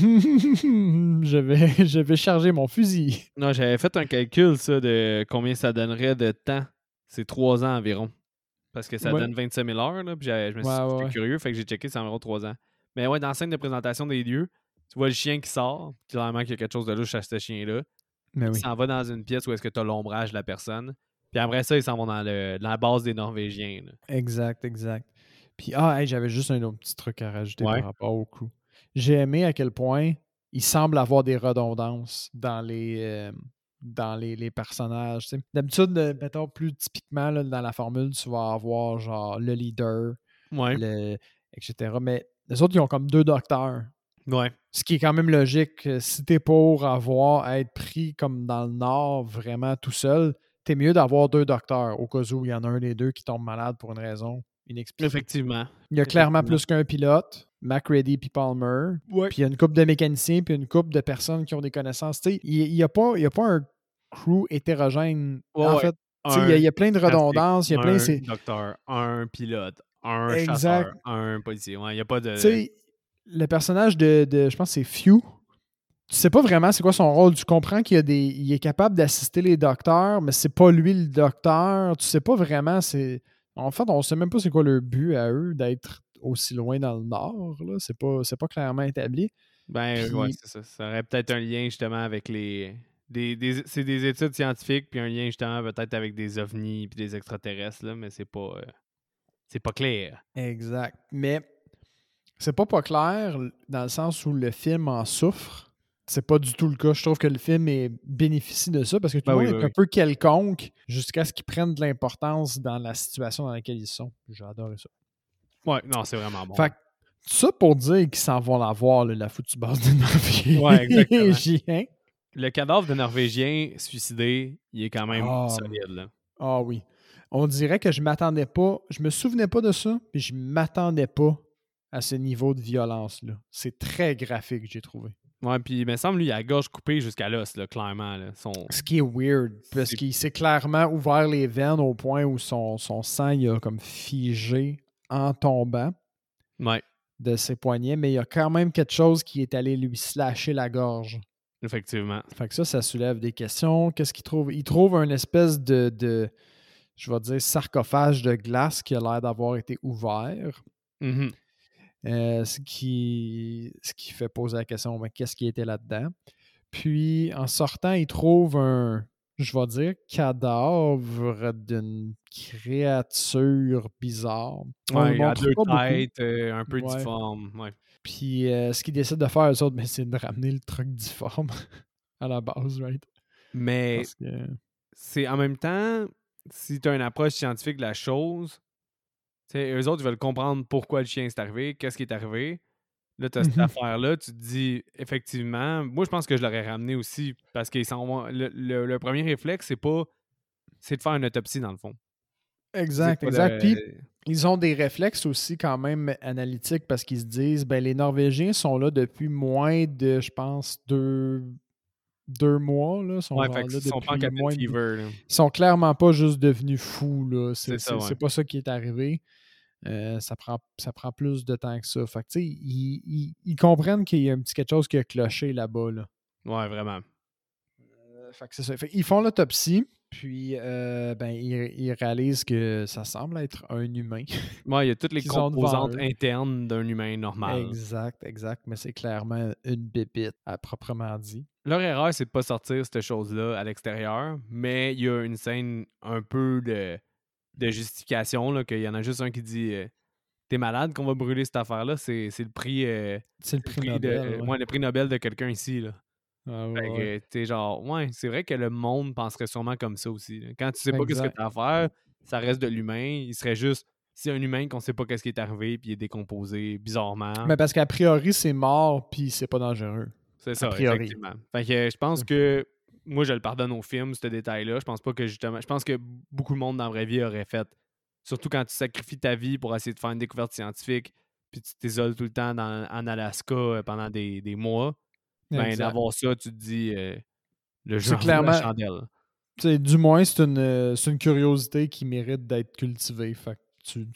Je vais charger mon fusil. Non, j'avais fait un calcul, ça, de combien ça donnerait de temps. C'est 3 ans environ. Parce que ça donne 25 000 heures, là. Puis j'étais curieux, fait que j'ai checké, c'est environ 3 ans. Mais ouais, dans la scène de présentation des lieux, tu vois le chien qui sort. Clairement qu'il y a quelque chose de louche à ce chien-là. Il s'en va dans une pièce où est-ce que tu as l'ombrage de la personne. Puis après ça, ils s'en vont dans la base des Norvégiens. Là. Exact. Puis, j'avais juste un autre petit truc à rajouter par rapport au coup. J'ai aimé à quel point il semble avoir des redondances dans les personnages. T'sais. D'habitude, mettons, plus typiquement, là, dans la formule, tu vas avoir genre le leader, etc. Mais les autres, ils ont comme 2 docteurs. Ouais. Ce qui est quand même logique. Si t'es pour être pris comme dans le Nord, vraiment tout seul, t'es mieux d'avoir 2 docteurs, au cas où il y en a un des deux qui tombe malade pour une raison inexpliquée. Effectivement. Il y a clairement plus qu'un pilote, McReady puis Palmer. Ouais. Puis il y a une couple de mécaniciens puis une couple de personnes qui ont des connaissances. Il n'y a pas un crew hétérogène. Ouais, En ouais. fait, il Un y a plein de scientifique, redondances, il y a plein. un C'est docteur, un pilote, un exact. chasseur, un policier. Ouais, il n'y a pas Tu de. sais, le personnage de je pense que c'est Few. Tu sais pas vraiment c'est quoi son rôle. Tu comprends il est capable d'assister les docteurs, mais c'est pas lui le docteur. Tu sais pas vraiment. En fait, on sait même pas c'est quoi leur but à eux d'être aussi loin dans le nord. Là. C'est pas clairement établi. Ben, ouais, Puis, c'est ça. Ça aurait peut-être un lien justement avec les. C'est des études scientifiques, puis un lien justement peut-être avec des ovnis puis des extraterrestres, là, mais c'est pas clair. exact. Mais c'est pas clair dans le sens où le film en souffre. C'est pas du tout le cas. Je trouve que le film bénéficie de ça parce que tout Ben le oui, monde ben est un oui. peu quelconque jusqu'à ce qu'ils prennent de l'importance dans la situation dans laquelle ils sont. J'ai adoré ça. Ouais, non, c'est vraiment bon. Fait que, ça pour dire qu'ils s'en vont la voir, là, la foutue base de Ouais, exactement. Norvégien. Le cadavre de Norvégien suicidé, il est quand même Ah, solide, là. ah oui. On dirait que je m'attendais pas. Je me souvenais pas de ça, puis je m'attendais pas à ce niveau de violence-là. C'est très graphique, j'ai trouvé. Ouais, puis il me semble, lui, il a la gorge coupée jusqu'à l'os, là, clairement. Là. Ce qui est weird, parce C'est- qu'il s'est clairement ouvert les veines au point où son sang il a comme figé en tombant Ouais, de ses poignets, mais il y a quand même quelque chose qui est allé lui slasher la gorge. effectivement. Fait que ça soulève des questions. Qu'est-ce qu'il trouve? Il trouve un espèce je vais dire, sarcophage de glace qui a l'air d'avoir été ouvert. Mhm. Ce qui fait poser la question, mais qu'est-ce qui était là-dedans? Puis, en sortant, il trouve je vais dire, cadavre d'une créature bizarre. On ne le Ouais, il a montre deux pas beaucoup. têtes, un peu Ouais. difforme. Ouais. Puis, ce qu'ils décident de faire, eux autres, c'est de ramener le truc difforme à la base, right? Mais Parce que... c'est en même temps, si tu as une approche scientifique de la chose, eux autres, ils veulent comprendre pourquoi le chien s'est arrivé, qu'est-ce qui est arrivé. Là, tu as cette Mhm. affaire-là, tu te dis, effectivement, moi, je pense que je l'aurais ramené aussi parce qu'ils s'en vont. Le premier réflexe, c'est de faire une autopsie, dans le fond. C'est Exact, pas exact. Puis, de. ils ont des réflexes aussi quand même analytiques parce qu'ils se disent, ben, les Norvégiens sont là depuis moins de, je pense, 2 mois. Là, sont Ouais, genre fait là qu'ils sont pas en depuis cabin moins de... fever, là. Ils sont clairement pas juste devenus fous. Là. C'est ça, ouais. C'est pas ça qui est arrivé. Ça prend plus de temps que ça. Fait que, tu sais, ils comprennent qu'il y a un petit quelque chose qui a cloché là-bas. Là. Ouais, vraiment. Fait que c'est ça. Fait ils font l'autopsie, puis ben, ils réalisent que ça semble être un humain Ouais, il y a toutes les qu'ils ont devant composantes eux. internes d'un humain normal. Exact, exact. Mais c'est clairement une bébite, à proprement dit. Leur erreur, c'est de pas sortir cette chose-là à l'extérieur, mais il y a une scène un peu de justification, là, qu'il y en a juste un qui dit T'es malade qu'on va brûler cette affaire-là, c'est le prix. C'est le C'est le prix prix Nobel, de. ouais. Ouais, le prix Nobel de quelqu'un ici, là. Ah, Fait ouais, ouais. que, tu genre, ouais, c'est vrai que le monde penserait sûrement comme ça aussi, là. Quand tu sais pas qu'est-ce que Exact. t'as à faire, ça reste de l'humain. Il serait juste, c'est un humain qu'on sait pas qu'est-ce qui est arrivé, puis il est décomposé bizarrement. Mais parce qu'a priori, c'est mort, puis c'est pas dangereux. C'est A ça, priori. effectivement. Fait que je pense que moi, je le pardonne au film, ce détail-là. Je pense pas que justement. Je pense que beaucoup de monde dans la vraie vie aurait fait. Surtout quand tu sacrifies ta vie pour essayer de faire une découverte scientifique, puis tu t'isoles tout le temps en Alaska pendant des mois. Ben, Exact. d'avoir ça, tu te dis le C'est genre vaut la clairement, chandelle. du moins, c'est une curiosité qui mérite d'être cultivée. Fait que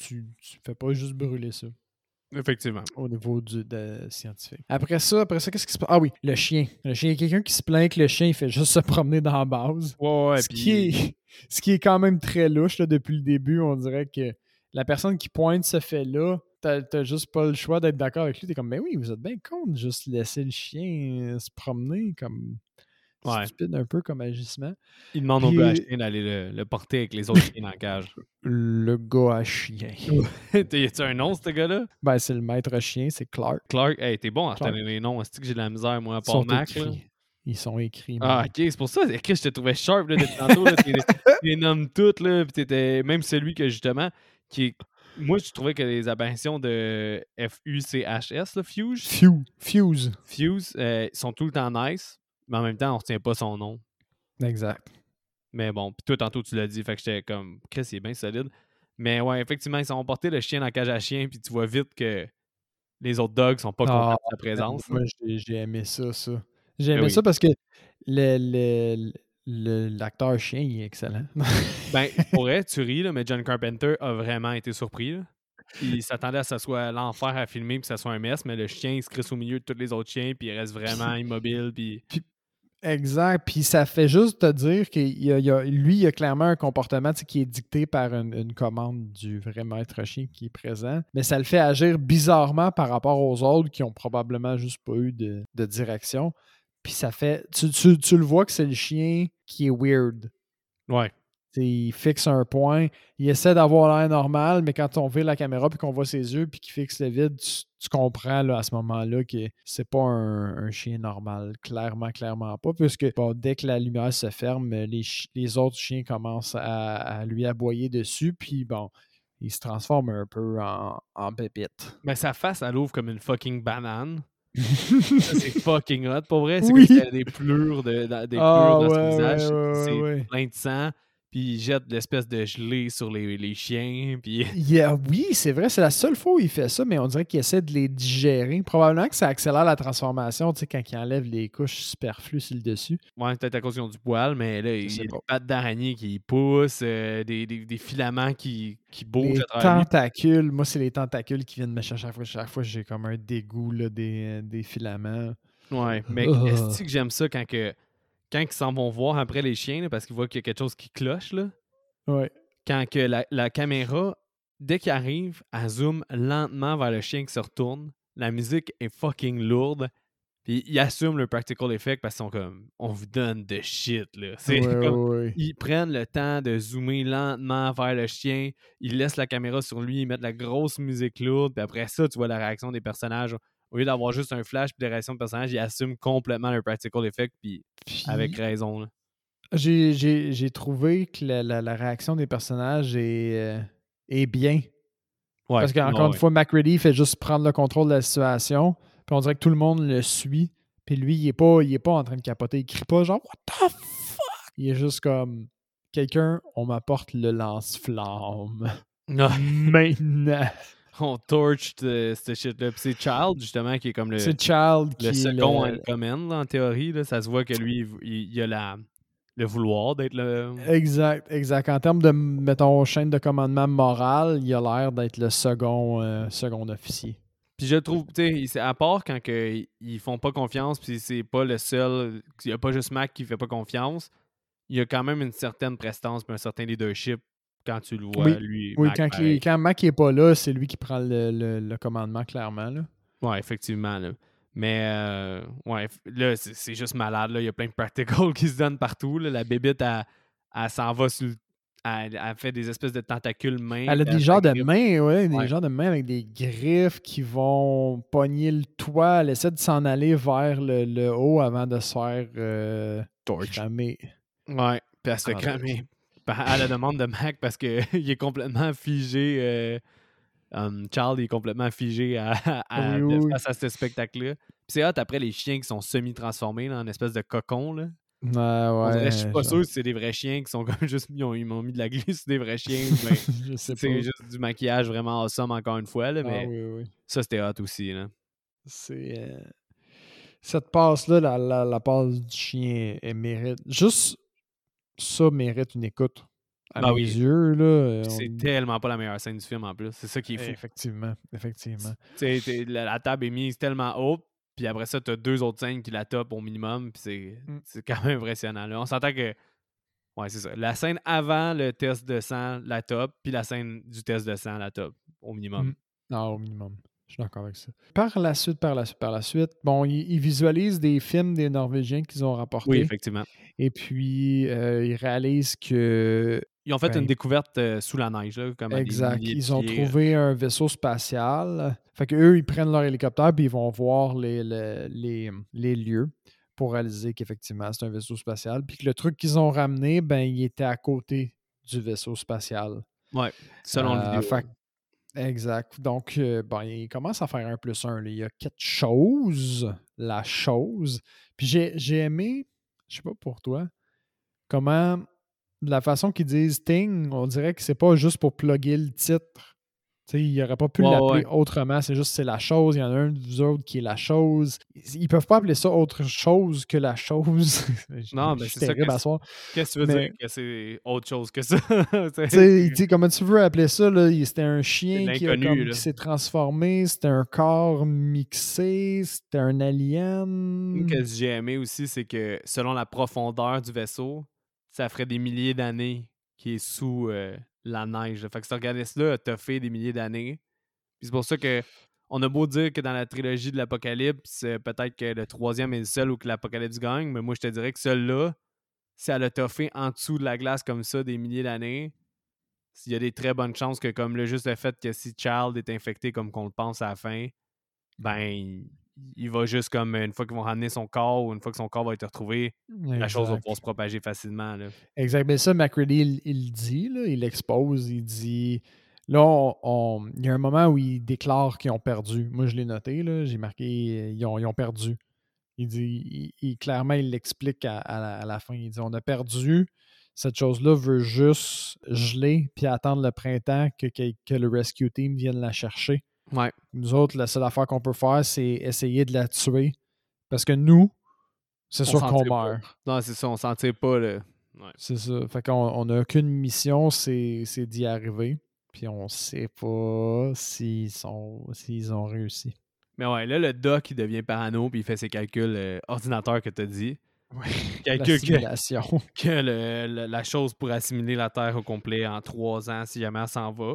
tu fais pas juste brûler ça Effectivement. au niveau scientifique. Après ça, qu'est-ce qui se passe? Ah oui, le chien. Le chien, il y a quelqu'un qui se plaint que le chien, il fait juste se promener dans la base. Ouais, ouais, Ce qui puis. est, ce qui est quand même très louche là, depuis le début. On dirait que la personne qui pointe ce fait-là, t'as juste pas le choix d'être d'accord avec lui. T'es comme, mais oui, vous êtes bien con de juste laisser le chien se promener comme Ouais. stupide un peu comme agissement. Il demande au gars à Puis chien d'aller le porter avec les autres chiens dans la cage. le gars à chien. Y a-tu un nom, ce gars-là? Ben, c'est le maître chien, c'est Clark. Clark, hey, t'es bon à Clark. retenir les noms. Est-ce que j'ai de la misère, moi, à Ils part sont Mac, là? écrits. Ils sont écrits, Ah, man. ok, c'est pour ça. Chris, je te trouvais sharp là, depuis tantôt. Là, tu les nommes toutes, là. Puis t'étais même celui que, justement, qui est. Moi, je trouvais que les apparitions de Fuchs, là, Fuse. Fuse, sont tout le temps nice, mais en même temps, on retient pas son nom. Exact. Mais bon, puis toi, tantôt, tu l'as dit, fait que j'étais comme, Chris, il est bien solide. Mais ouais, effectivement, ils sont portés le chien dans la cage à chien, puis tu vois vite que les autres dogs sont pas contents Ah, de sa présence. Là. moi, j'ai aimé ça. J'ai Ben aimé oui. ça parce que le, le- l'acteur chien, il est excellent. Ben, pour vrai, tu ris, là, mais John Carpenter a vraiment été surpris. Là. Il s'attendait à ce que ça soit l'enfer à filmer puis que ça soit un mess, mais le chien, il se crisse au milieu de tous les autres chiens puis il reste vraiment immobile. Puis... Exact. Puis ça fait juste te dire lui, il a clairement un comportement qui est dicté par une commande du vrai maître chien qui est présent. Mais ça le fait agir bizarrement par rapport aux autres qui ont probablement juste pas eu de direction. Puis ça fait. Tu le vois que c'est le chien qui est weird. Ouais. Il fixe un point, il essaie d'avoir l'air normal, mais quand on vire la caméra puis qu'on voit ses yeux puis qu'il fixe le vide, tu comprends là, à ce moment-là que c'est pas un chien normal. Clairement pas, puisque bon, dès que la lumière se ferme, les autres chiens commencent à lui aboyer dessus, puis bon, il se transforme un peu en pépite. Ben, sa face, elle ouvre comme une fucking banane. Ça, c'est fucking hot. Pour vrai, c'est Oui! comme s'il y a des pleurs, dans son visage. C'est Ouais. plein de sang. Puis il jette l'espèce de gelée sur les chiens. Puis... Oui, c'est vrai, c'est la seule fois où il fait ça, mais on dirait qu'il essaie de les digérer. Probablement que ça accélère la transformation, tu sais, quand il enlève les couches superflues sur le dessus. Ouais, peut-être à cause qu'ils ont du poil, mais là, il y a des pattes d'araignée qui poussent, des filaments qui bougent Les à travers lui. tentacules, moi, c'est les tentacules qui viennent me chercher à chaque fois. J'ai comme un dégoût là, des filaments. Ouais, mais est-ce que j'aime ça quand ils s'en vont voir après les chiens, là, parce qu'ils voient qu'il y a quelque chose qui cloche, là. Ouais. Quand que la caméra, dès qu'il arrive, elle zoome lentement vers le chien qui se retourne. La musique est fucking lourde. Puis ils assument le practical effect parce qu'ils sont comme on vous donne de shit là. C'est comme Ouais. ils prennent le temps de zoomer lentement vers le chien, ils laissent la caméra sur lui, ils mettent la grosse musique lourde, puis après ça, tu vois la réaction des personnages. Au lieu d'avoir juste un flash puis des réactions de personnages, ils assument complètement le practical effect, puis avec raison. Là. J'ai trouvé que la réaction des personnages est bien. Ouais, Parce qu'encore une fois, MacReady fait juste prendre le contrôle de la situation, puis on dirait que tout le monde le suit, puis lui, il est pas en train de capoter, il crie pas genre « What the fuck? » Il est juste comme « Quelqu'un, on m'apporte le lance-flamme. Maintenant. » On torch ce shit-là. Puis c'est Child, justement, qui est comme C'est Child le qui second est in command, en théorie. Là. Ça se voit que lui, il a le vouloir d'être le... Exact. En termes de, mettons, chaîne de commandement morale, il a l'air d'être le second officier. Puis je trouve, tu sais, à part quand ils font pas confiance, puis c'est pas le seul... Il y a pas juste Mac qui fait pas confiance, il y a quand même une certaine prestance puis un certain leadership quand tu le vois, lui, Oui, Mac, quand Mac n'est pas là, c'est lui qui prend le commandement, clairement. Là. Ouais, effectivement. Là. Mais, ouais, là, c'est juste malade. Là. Il y a plein de practicals qui se donnent partout. Là. La bébite, elle s'en va sur elle fait des espèces de tentacules mains. Elle a des genres de mains, des Ouais. genres de mains avec des griffes qui vont pogner le toit. Elle essaie de s'en aller vers le haut avant de se faire cramer. Ouais, puis elle se fait cramer. À la demande de Mac parce qu'il est complètement figé. Charles est complètement figé face à ce spectacle-là. Puis c'est hot après les chiens qui sont semi-transformés là, en espèce de cocon. Là. On dirait, je suis pas sûr si c'est des vrais chiens qui sont comme juste. Ils m'ont mis de la glisse sur des vrais chiens. Je sais pas. C'est juste du maquillage vraiment awesome encore une fois. Là, mais oui. ça, c'était hot aussi. Là. C'est. Cette passe-là, la passe du chien, elle mérite. Juste ça mérite une écoute. À mes yeux, là. C'est tellement pas la meilleure scène du film en plus. C'est ça qui est fou. Effectivement. La table est mise tellement haute, puis après ça, t'as 2 autres scènes qui la topent au minimum, puis c'est quand même impressionnant. Là. On s'entend que. Ouais, c'est ça. La scène avant le test de sang, la top, puis la scène du test de sang, la top, au minimum. Au minimum. Je suis d'accord avec ça. Par la suite, bon, ils visualisent des films des Norvégiens qu'ils ont rapportés. Oui, effectivement. Et puis, ils réalisent que... Ils ont fait une découverte sous la neige, là, comme exact. À des ils ont trouvé un vaisseau spatial. Fait qu'eux, ils prennent leur hélicoptère puis ils vont voir les lieux pour réaliser qu'effectivement, c'est un vaisseau spatial. Puis que le truc qu'ils ont ramené, il était à côté du vaisseau spatial. Ouais, selon le vidéo. Exact. Donc, il commence à faire 1+1. Là. Il y a quelque chose, la chose. Puis j'ai aimé, je sais pas pour toi, comment, de la façon qu'ils disent Thing, on dirait que c'est pas juste pour plugger le titre Tu sais, il n'aurait pas pu Ouais, l'appeler ouais. autrement. C'est juste c'est la chose. Il y en a un de vous autres qui est la chose. Ils peuvent pas appeler ça autre chose que la chose. Non, Je ben suis c'est ça. terrible à soir. Qu'est-ce que tu veux dire Mais que c'est autre chose que ça? tu sais, il dit comment tu veux appeler ça, là? C'était un C'est de chien l'inconnu, qui là. s'est transformé, c'était un corps mixé, c'était un Moi, alien. que j'ai aimé aussi, c'est que selon la profondeur du vaisseau, ça ferait des milliers d'années qu'il est sous la neige, là. Fait que cet organisme-là a toffé des milliers d'années. Puis c'est pour ça que on a beau dire que dans la trilogie de l'Apocalypse, peut-être que le troisième est le seul où que l'Apocalypse gagne, mais moi je te dirais que celui-là, si elle a toffé en dessous de la glace comme ça des milliers d'années, il y a des très bonnes chances que comme le juste le fait que si Child est infecté comme qu'on le pense à la fin, ben il va juste comme une fois qu'ils vont ramener son corps ou une fois que son corps va être retrouvé, la chose va pouvoir Exact. se propager facilement, là. Exact. Mais ça, McCready, il dit, là, il l'expose, il dit. Là, il y a un moment où il déclare qu'ils ont perdu. Moi, je l'ai noté, là, j'ai marqué ils ont perdu. Il dit, clairement, il l'explique à la fin. Il dit on a perdu. Cette chose-là veut juste geler puis attendre le printemps que le rescue team vienne la chercher. Ouais, Nous autres, la seule affaire qu'on peut faire, c'est essayer de la tuer. Parce que nous, c'est on sûr s'en qu'on tire pas. meurt. Non, c'est ça, on s'en tire pas, là. Ouais. C'est ça. Fait qu'on n'a aucune mission, c'est d'y arriver. Puis on sait pas s'ils ont réussi. Mais ouais, là, le doc, il devient parano puis il fait ses calculs ordinateur que t'as dit. Oui. Calcul que, L'assimilation. que la chose pourrait assimiler la Terre au complet en 3 ans si jamais elle s'en va.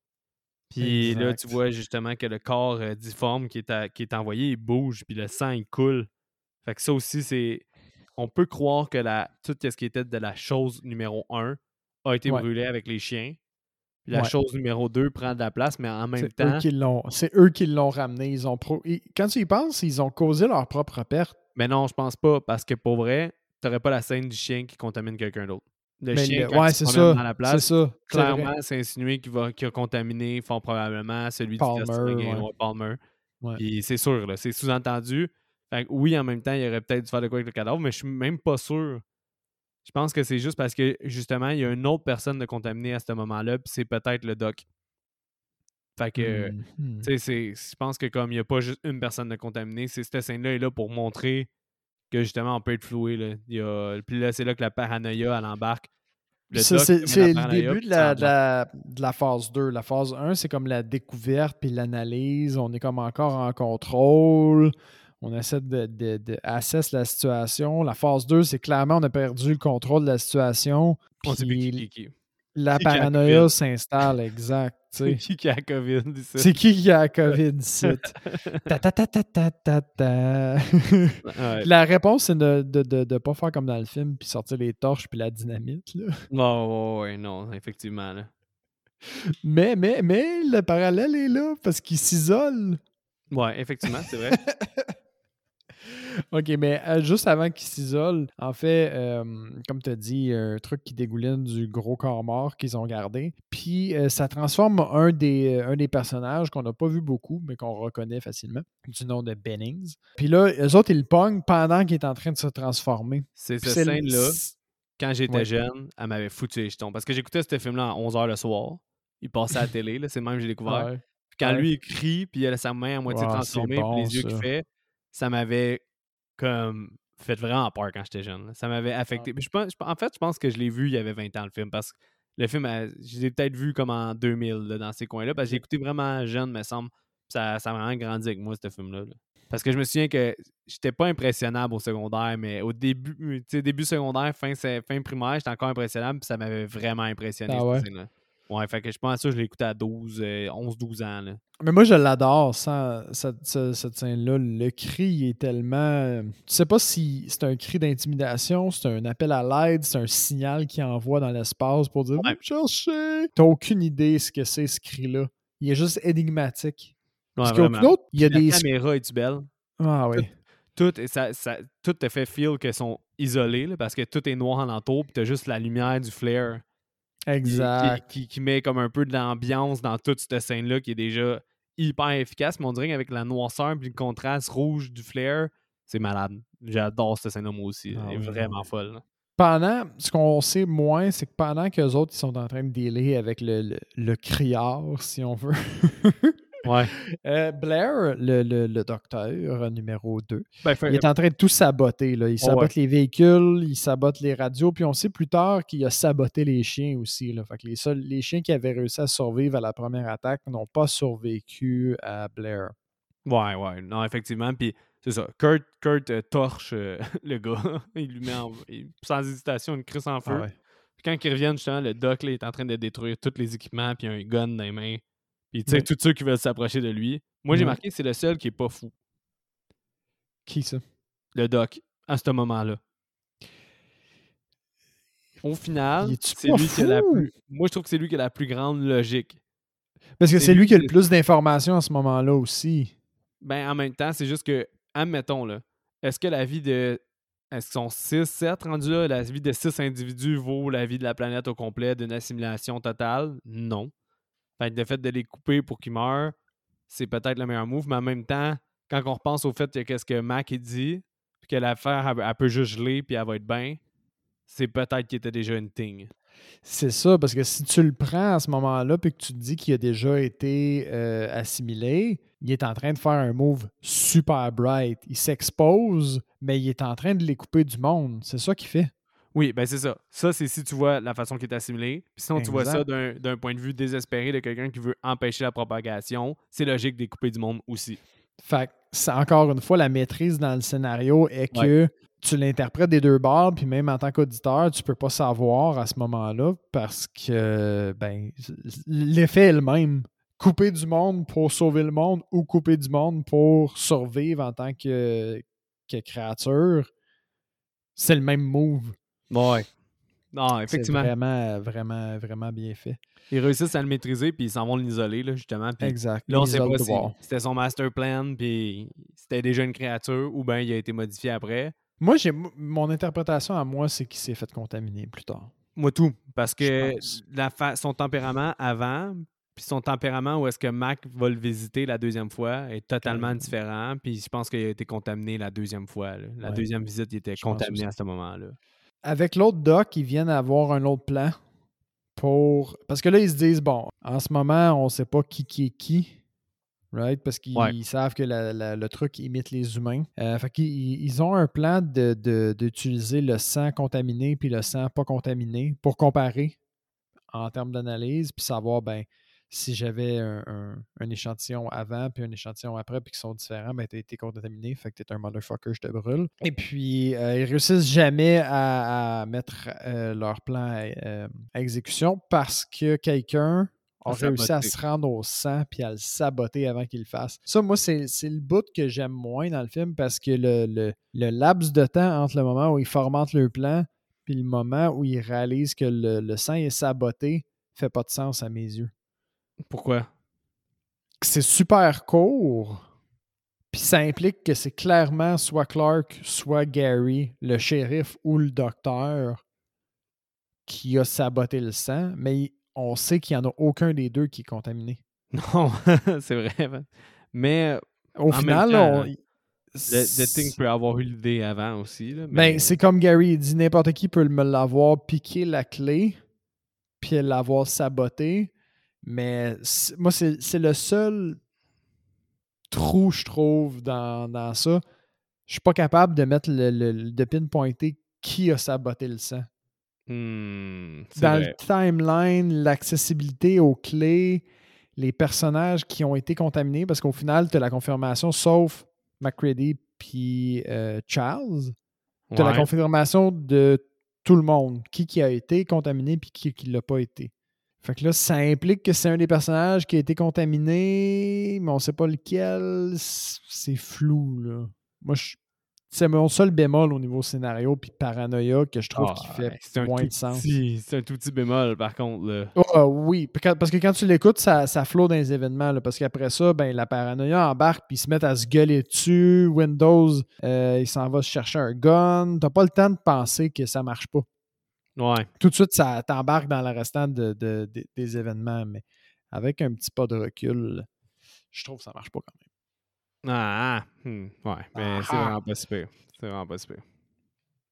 Puis là, tu Exact. vois justement que le corps difforme qui est envoyé, il bouge, puis le sang, il coule. Fait que ça aussi, c'est. On peut croire que tout ce qui était de la chose numéro 1 a été Ouais. brûlé avec les chiens. Puis la Ouais. chose numéro 2 prend de la place, mais en même temps. C'est eux qui l'ont ramené. Quand tu y penses, ils ont causé leur propre perte. Mais non, je pense pas, parce que pour vrai, t'aurais pas la scène du chien qui contamine quelqu'un d'autre. Le Mais chien, quand il ouais, se promène dans la c'est place, ça, c'est vrai. clairement, c'est insinué qu'il a contaminé fort probablement celui du Palmer, Festival ouais. Palmer. Ouais. Puis c'est sûr, là, c'est sous-entendu. Fait que oui, en même temps, il aurait peut-être dû faire de quoi avec le cadavre, mais je suis même pas sûr. Je pense que c'est juste parce que, justement, il y a une autre personne de contaminée à ce moment-là, puis c'est peut-être le doc. Fait que, Mhm. tu sais, je pense que comme il n'y a pas juste une personne de contaminée, cette scène-là est là pour montrer que, justement, on peut être floué, là. Puis là, c'est là que la paranoïa, elle embarque. Puis Le ça, doc, il met la c'est le paranoïa, début puis ça embarque. de la phase 2. La phase 1, c'est comme la découverte puis l'analyse. On est comme encore en contrôle. On essaie de assess la situation. La phase 2, c'est clairement on a perdu le contrôle de la situation. On sait plus Puis qui. la Qui a la COVID? paranoïa s'installe, exact. Tu sais. Qui a la COVID, ici? C'est qui a la COVID ici? Ta ta ta ta ta ta ta. Ouais. La réponse, c'est de pas faire comme dans le film puis sortir les torches puis la dynamite. Là. Non, ouais, non, effectivement, là. Mais le parallèle est là parce qu'il s'isole. Ouais, effectivement, c'est vrai. OK, mais juste avant qu'il s'isole, en fait, comme tu as dit, un truc qui dégouline du gros corps mort qu'ils ont gardé. Puis ça transforme un des personnages qu'on n'a pas vu beaucoup, mais qu'on reconnaît facilement, du nom de Bennings. Puis là, eux autres, ils le pognent pendant qu'il est en train de se transformer. C'est Puis cette scène-là, quand j'étais Ouais. jeune, elle m'avait foutu les jetons. Parce que j'écoutais ce film-là à 11h le soir. Il passait à la télé, là, c'est le même que j'ai découvert. Ouais. Puis quand Ouais. lui, il crie, puis il a sa main à moitié Ah, c'est transformée, puis bon, les yeux qu'il ça. fait, ça m'avait comme fait vraiment peur quand j'étais jeune, là. Ça m'avait Ah. affecté. En fait, je pense que je l'ai vu il y avait 20 ans, le film, parce que le film, je l'ai peut-être vu comme en 2000, là, dans ces coins-là, parce que j'ai écouté vraiment jeune, me semble. Puis ça a vraiment grandi avec moi, ce film-là, là. Parce que je me souviens que j'étais pas impressionnable au secondaire, mais au début, tu sais, début secondaire, fin primaire, j'étais encore impressionnable, puis ça m'avait vraiment impressionné, Ah cette ouais. scène-là. Ouais, fait que je pense que ça, je l'ai écouté à 11-12 ans, là. Mais moi, je l'adore, cette scène-là. Le cri il est tellement. Tu sais pas si c'est un cri d'intimidation, c'est un appel à l'aide, c'est un signal qu'il envoie dans l'espace pour dire Viens Ouais, me chercher. T'as aucune idée ce que c'est, ce cri-là. Il est juste énigmatique. Parce ouais, qu'il n'y a aucune vraiment. autre. Il y Puis a la des. caméra est-tu belle? Ah Tout, oui. tout te fait feel qu'ils sont isolés, là, parce que tout est noir alentour, puis t'as juste la lumière du flare Exact. qui met comme un peu d'ambiance dans toute cette scène-là qui est déjà hyper efficace, mais on dirait qu'avec la noirceur et le contraste rouge du flare, c'est malade. J'adore cette scène-là, moi aussi. Elle Ah est oui, ah vraiment oui. folle, là. ce qu'on sait moins, c'est que pendant qu'eux autres, ils sont en train de dealer avec le criard, si on veut, Ouais. Blair, le docteur numéro 2, Ben, il est en train de tout saboter. Là. Il sabote les véhicules, il sabote les radios, puis on sait plus tard qu'il a saboté les chiens aussi. Là. Fait que les chiens qui avaient réussi à survivre à la première attaque n'ont pas survécu à Blair. Ouais. Non, effectivement. Puis c'est ça. Kurt torche le gars. Il lui met sans hésitation une crisse en feu. Ah ouais. Puis quand ils reviennent, justement, le doc là, est en train de détruire tous les équipements, puis il a un gun dans les mains. Puis tu sais, Ouais. tous ceux qui veulent s'approcher de lui. Moi, j'ai Ouais. marqué, c'est le seul qui est pas fou. Qui ça? Le doc, à ce moment-là. Au final, Es-tu c'est pas lui qui a la fou? plus. Moi, je trouve que c'est lui qui a la plus grande logique. Parce que c'est lui qui a le qui plus d'informations à ce moment-là aussi. Ben, en même temps, c'est juste que, admettons, là, est-ce que la vie de. Est-ce qu'ils sont 6, 7 rendus là? La vie de 6 individus vaut la vie de la planète au complet d'une assimilation totale? Non. Fait que le fait de les couper pour qu'ils meurent, c'est peut-être le meilleur move, mais en même temps, quand on repense au fait que qu'est-ce que Mac il dit, puis que l'affaire, elle peut juste geler, puis elle va être bien, c'est peut-être qu'il était déjà une thing. C'est ça, parce que si tu le prends à ce moment-là puis que tu te dis qu'il a déjà été assimilé, il est en train de faire un move super bright. Il s'expose, mais il est en train de les couper du monde. C'est ça qu'il fait. Oui, ben c'est ça. Ça, c'est si tu vois la façon qu'il est assimilé. Puis sinon, tu vois ça Exact. d'un point de vue désespéré de quelqu'un qui veut empêcher la propagation. C'est logique de couper du monde aussi. Fait que c'est encore une fois la maîtrise dans le scénario est Ouais. que tu l'interprètes des deux bords, puis même en tant qu'auditeur, tu peux pas savoir à ce moment-là parce que ben l'effet est le même. Couper du monde pour sauver le monde ou couper du monde pour survivre en tant que créature, c'est le même move. Ouais. Non, C'est effectivement. vraiment bien fait. Ils réussissent à le maîtriser, puis ils s'en vont l'isoler, là, justement. Puis Exact. là, on sait L'isole pas de si voir. c'était son master plan, puis c'était déjà une créature, ou bien il a été modifié après. Moi, mon interprétation à moi, c'est qu'il s'est fait contaminer plus tard. Moi, tout. Parce Je que pense. son tempérament avant, puis son tempérament où est-ce que Mac va le visiter la deuxième fois est totalement différent. Puis je pense qu'il a été contaminé la deuxième fois. Là. La Ouais. deuxième visite, il était Je pense contaminé aussi. à ce moment-là. Avec l'autre doc, ils viennent avoir un autre plan pour. Parce que là, ils se disent, bon, en ce moment, on ne sait pas qui est qui. Right? Parce qu'ils savent que le truc imite les humains. Fait qu'ils ils ont un plan d'utiliser le sang contaminé puis le sang pas contaminé pour comparer en termes d'analyse, puis savoir, ben, si j'avais un échantillon avant puis un échantillon après, puis qui sont différents, ben, tu as été contaminé, fait que tu es un motherfucker, je te brûle. Et puis, ils réussissent jamais à mettre leur plan à exécution parce que quelqu'un a réussi à se rendre au sang puis à le saboter avant qu'il le fasse. Ça, moi, c'est le bout que j'aime moins dans le film parce que le laps de temps entre le moment où ils formentent le plan puis le moment où ils réalisent que le sang est saboté fait pas de sens à mes yeux. Pourquoi? C'est super court, puis ça implique que c'est clairement soit Clark, soit Gary, le shérif ou le docteur qui a saboté le sang, mais on sait qu'il n'y en a aucun des deux qui est contaminé. Non, c'est vrai. Mais Au en final, même temps, là, le Thing peut avoir eu l'idée avant aussi. Là, ben, mais... c'est comme Gary, il dit n'importe qui peut me l'avoir piqué la clé, puis l'avoir saboté. Mais moi, c'est le seul trou, je trouve, dans ça. Je suis pas capable de mettre de pinpointer qui a saboté le sang. c'est Dans vrai. le timeline, l'accessibilité aux clés, les personnages qui ont été contaminés, parce qu'au final, tu as la confirmation, sauf McCready puis Charles. Tu as la confirmation de tout le monde. Qui a été contaminé puis qui l'a pas été. Fait que là, ça implique que c'est un des personnages qui a été contaminé, mais on sait pas lequel. C'est flou, là. Moi, c'est mon seul bémol au niveau scénario puis paranoïa que je trouve qui fait moins de sens. C'est un tout petit bémol, par contre. Là. Oh, oui, parce que quand tu l'écoutes, ça flot dans les événements. Là, parce qu'après ça, ben, la paranoïa embarque puis ils se mettent à se gueuler dessus. Windows, il s'en va se chercher un gun. T'as pas le temps de penser que ça marche pas. Ouais. Tout de suite, ça t'embarque dans le restant des événements. Mais avec un petit pas de recul, je trouve que ça marche pas quand même. Ouais, mais c'est vraiment pas super. C'est vraiment pas super.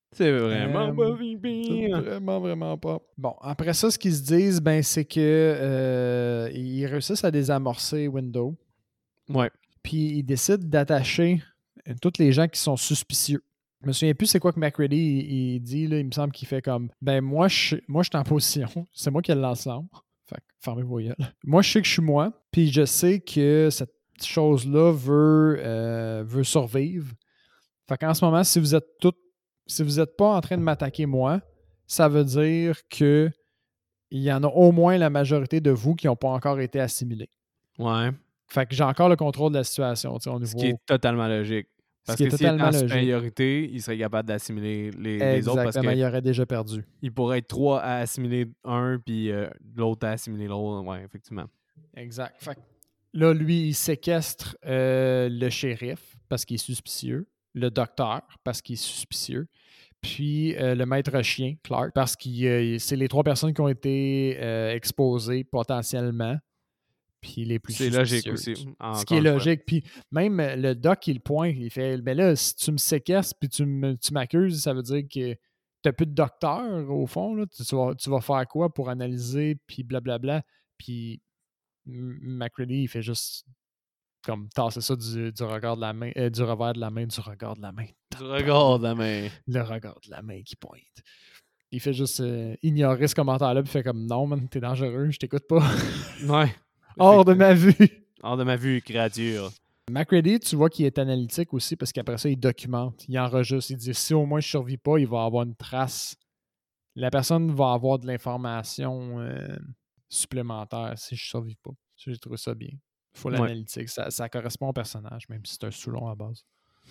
C'est vraiment pas C'est pire. vraiment, vraiment pas. Bon, après ça, ce qu'ils se disent, ben, c'est que ils réussissent à désamorcer Window. Ouais. Puis ils décident d'attacher tous les gens qui sont suspicieux. Je me souviens plus c'est quoi que MacReady il dit. Là, il me semble qu'il fait comme ben moi je suis en position. C'est moi qui ai le lance-lampe. Fait que fermez vos gueules. Moi, je sais que je suis moi. Puis je sais que cette chose-là veut survivre. Fait qu'en ce moment, si vous êtes pas en train de m'attaquer moi, ça veut dire que il y en a au moins la majorité de vous qui n'ont pas encore été assimilés. Ouais. Fait que j'ai encore le contrôle de la situation, au niveau... Ce qui est totalement logique. Ce Parce qui est que s'il était totalement en logique. supériorité, il serait capable d'assimiler les autres parce Exactement, il que aurait déjà perdu. il pourrait être 3 à assimiler un, puis l'autre à assimiler l'autre. Ouais, effectivement. Exact. Fait que là, lui, il séquestre le shérif parce qu'il est suspicieux, le docteur parce qu'il est suspicieux, puis le maître chien, Clark, parce que c'est les 3 personnes qui ont été exposées potentiellement, puis les plus C'est logique suspicieuses. aussi. Ce qui est Encore une fois. logique. Puis même le doc, il pointe, il fait ben là, si tu me séquestres puis tu m'accuses, ça veut dire que tu n'as plus de docteur, au fond. Là. Tu vas faire quoi pour analyser, puis blablabla. Puis MacReady, il fait juste comme tasser ça du regard de la main, du revers de la main, du regard de la main. Tu regardes la main. Le regard de la main qui pointe. Il fait juste ignorer ce commentaire-là, puis il fait comme non, man, t'es dangereux, je t'écoute pas. Ouais. Hors de ma vue. Hors de ma vue, créature. MacReady, tu vois qu'il est analytique aussi parce qu'après ça, il documente, il enregistre, il dit si au moins je ne survis pas, il va avoir une trace. La personne va avoir de l'information supplémentaire si je ne survis pas. J'ai trouvé ça bien. Il faut l'analytique. Ça correspond au personnage, même si c'est un sous-long à base.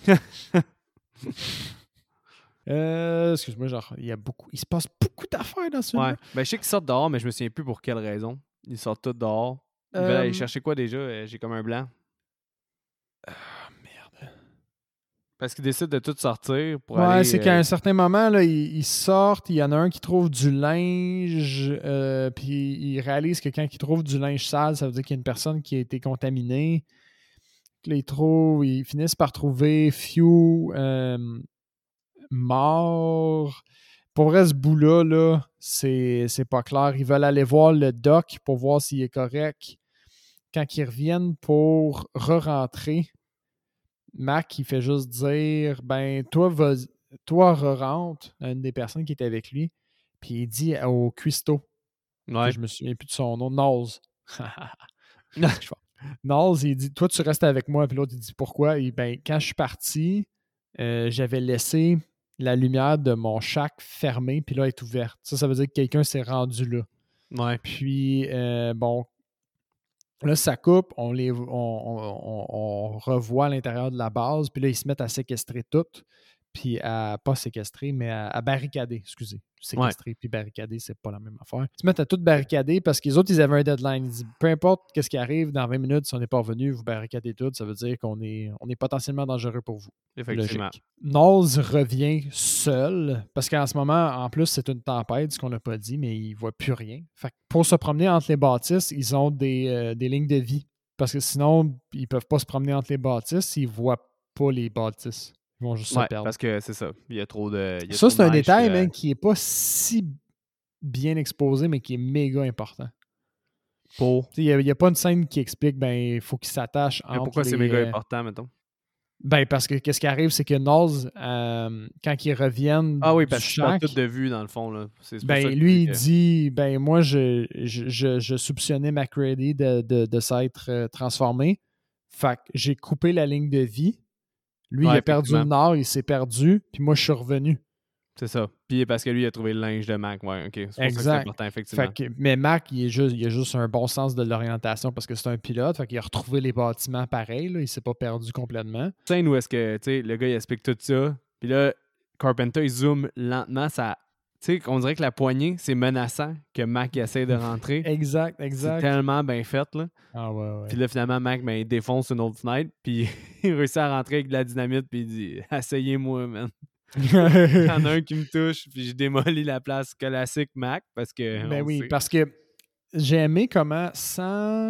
Excuse-moi, genre, il se passe beaucoup d'affaires dans ce film. Ouais. Ben, je sais qu'ils sortent dehors, mais je me souviens plus pour quelle raison. Ils sortent tous dehors. Ils veulent aller chercher quoi déjà? J'ai comme un blanc. Merde. Parce qu'ils décident de tout sortir pour aller... Ouais, c'est qu'à un certain moment, là, ils sortent, il y en a un qui trouve du linge, puis il réalise que quand il trouve du linge sale, ça veut dire qu'il y a une personne qui a été contaminée. Là, ils finissent par trouver Few mort. Pour vrai, ce bout-là, là, c'est pas clair. Ils veulent aller voir le doc pour voir s'il est correct. Quand ils reviennent pour re-rentrer, Mac, il fait juste dire ben, toi, re-rentre à une des personnes qui était avec lui. Puis il dit au cuistot, que je me souviens plus de son nom, Knowles. Knowles, il dit toi, tu restes avec moi. Puis l'autre, il dit pourquoi? Et ben, quand je suis parti, j'avais laissé la lumière de mon shack fermée, puis là, elle est ouverte. Ça veut dire que quelqu'un s'est rendu là. Ouais. Puis, bon, là, ça coupe, on revoit l'intérieur de la base, puis là, ils se mettent à séquestrer tout, puis pas séquestrer, mais à barricader, excusez. Séquestrer puis barricader, c'est pas la même affaire. Ils se mettent à tout barricader parce que les autres, ils avaient un deadline. Ils disent, peu importe qu'est-ce qui arrive, dans 20 minutes, si on n'est pas revenu, vous barricadez tout, ça veut dire qu'on est potentiellement dangereux pour vous. Effectivement. Logique. Knowles revient seul, parce qu'en ce moment, en plus, c'est une tempête, ce qu'on n'a pas dit, mais il ne voit plus rien. Fait que pour se promener entre les bâtisses, ils ont des lignes de vie. Parce que sinon, ils ne peuvent pas se promener entre les bâtisses s'ils ne voient pas les bâtisses. Ils vont juste se perdre. Parce que c'est ça. Il y a trop de. Ça, c'est un détail même qui n'est pas si bien exposé, mais qui est méga important. Il n'y a pas une scène qui explique il faut qu'il s'attache entre. Pourquoi c'est méga important, mettons? Ben, parce que qu'est-ce qui arrive, c'est que Knowles, quand ils reviennent. Ah oui, parce qu'ils perdent tout de vue, dans le fond. Là. Lui, il dit moi, je soupçonnais MacReady de s'être transformé. Fait que j'ai coupé la ligne de vie. Lui, il a perdu le nord, il s'est perdu, puis moi, je suis revenu. C'est ça. Puis parce que lui, il a trouvé le linge de Mac. Ouais, OK. C'est pour ça que c'est important, effectivement. Mais Mac, il a juste un bon sens de l'orientation parce que c'est un pilote. Fait qu'il a retrouvé les bâtiments pareils. Là, il s'est pas perdu complètement. Scène où est-ce que, tu sais, le gars, il explique tout ça. Puis là, Carpenter, il zoome lentement. Ça, tu sais, on dirait que la poignée, c'est menaçant que Mac essaie de rentrer. Exact. C'est tellement bien fait, là. Ah ouais. Puis là, finalement, Mac, il défonce une autre fenêtre. Puis il réussit à rentrer avec de la dynamite. Puis il dit « Asseyez-moi, man. » Il y en a un qui me touche, puis je démolis la place classique Mac parce que. Ben oui, parce que j'ai aimé comment, sans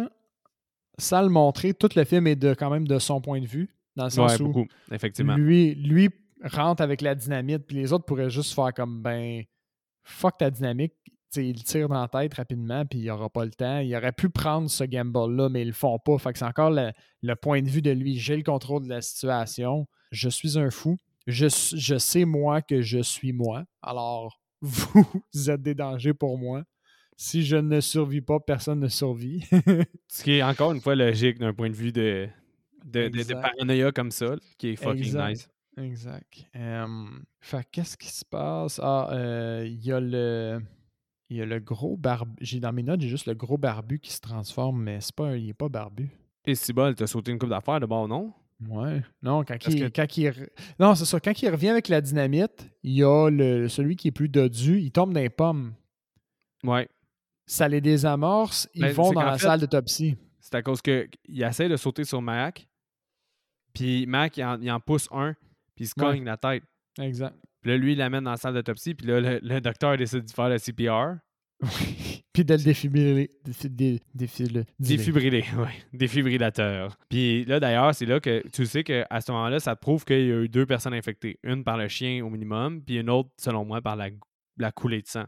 le montrer, tout le film est quand même de son point de vue. Dans le sens où beaucoup, effectivement. Lui, rentre avec la dynamite, puis les autres pourraient juste faire comme, ben, fuck ta dynamique. T'sais, ils le tirent dans la tête rapidement, puis il n'y aura pas le temps. Ils auraient pu prendre ce gamble-là, mais ils le font pas. Fait que c'est encore le point de vue de lui. J'ai le contrôle de la situation. Je suis un fou. Je sais, moi, que je suis moi. Alors, vous êtes des dangers pour moi. Si je ne survis pas, personne ne survit. Ce qui est encore une fois logique d'un point de vue de Exact. paranoïa comme ça, qui est fucking Exact. nice. Exact. Fait qu'est-ce qui se passe? Il y a le gros barbu. Dans mes notes, j'ai juste le gros barbu qui se transforme, mais il n'est pas barbu. Et si bol, t'as sauté une coupe d'affaires de bord, non? Ouais. Non, que... non, c'est ça. Quand il revient avec la dynamite, il y a celui qui est plus dodu, il tombe dans les pommes. Ouais. Ça les désamorce, ils vont dans la salle d'autopsie. C'est à cause qu'il essaie de sauter sur Mac, puis Mac, il en pousse un, puis il se cogne la tête. Exact. Puis là, lui, il l'amène dans la salle d'autopsie, puis là, le docteur décide de faire le CPR. Puis de le défibriller. Défibriller, oui. Défibrillateur. Puis là, d'ailleurs, c'est là que tu sais qu'à ce moment-là, ça prouve qu'il y a eu 2 personnes infectées. Une par le chien au minimum, puis une autre, selon moi, par la coulée de sang.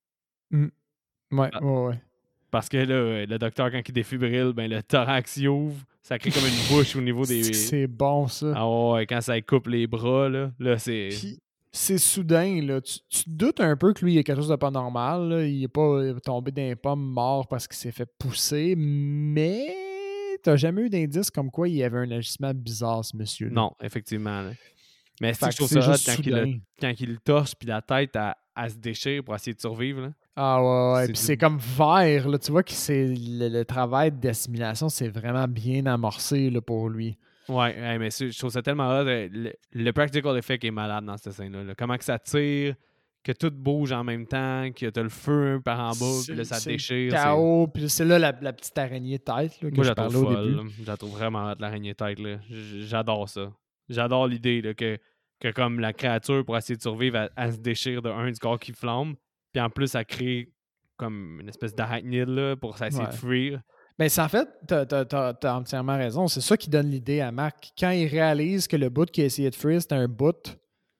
Ouais. Parce que là, le docteur, quand il défibrille, ben, le thorax il ouvre, ça crée comme une bouche au niveau des... C'est bon, ça. Ah ouais, quand ça coupe les bras, là c'est... Puis, c'est soudain, là. Tu te doutes un peu que lui, il y a quelque chose de pas normal, là. Il n'est pas tombé dans les pommes mort parce qu'il s'est fait pousser, mais t'as jamais eu d'indice comme quoi il y avait un agissement bizarre, ce monsieur-là. Non, effectivement. Là. Mais Fait je trouve c'est ça hot juste quand il le torche, puis la tête, elle se déchire pour essayer de survivre, là. Ah ouais. Puis c'est comme vert, là. Tu vois que le travail d'assimilation, c'est vraiment bien amorcé, là, pour lui. Ouais, mais je trouve ça tellement hot. Le practical effect est malade dans cette scène-là. Là. Comment que ça tire, que tout bouge en même temps, que t'as le feu par en bas, puis là, ça déchire. Chaos, puis c'est là la petite araignée tête là, que moi, je parlais au début. Je la trouve vraiment hot, l'araignée tête. Là. J'adore ça. J'adore l'idée là, que comme la créature, pour essayer de survivre, elle se déchire du corps qui flambe, puis en plus, elle crée comme une espèce d'arachnide là, pour essayer de fuir. Ben, c'est en fait, t'as entièrement raison. C'est ça qui donne l'idée à Marc. Quand il réalise que le bout qu'il a essayé de fuir, c'est un bout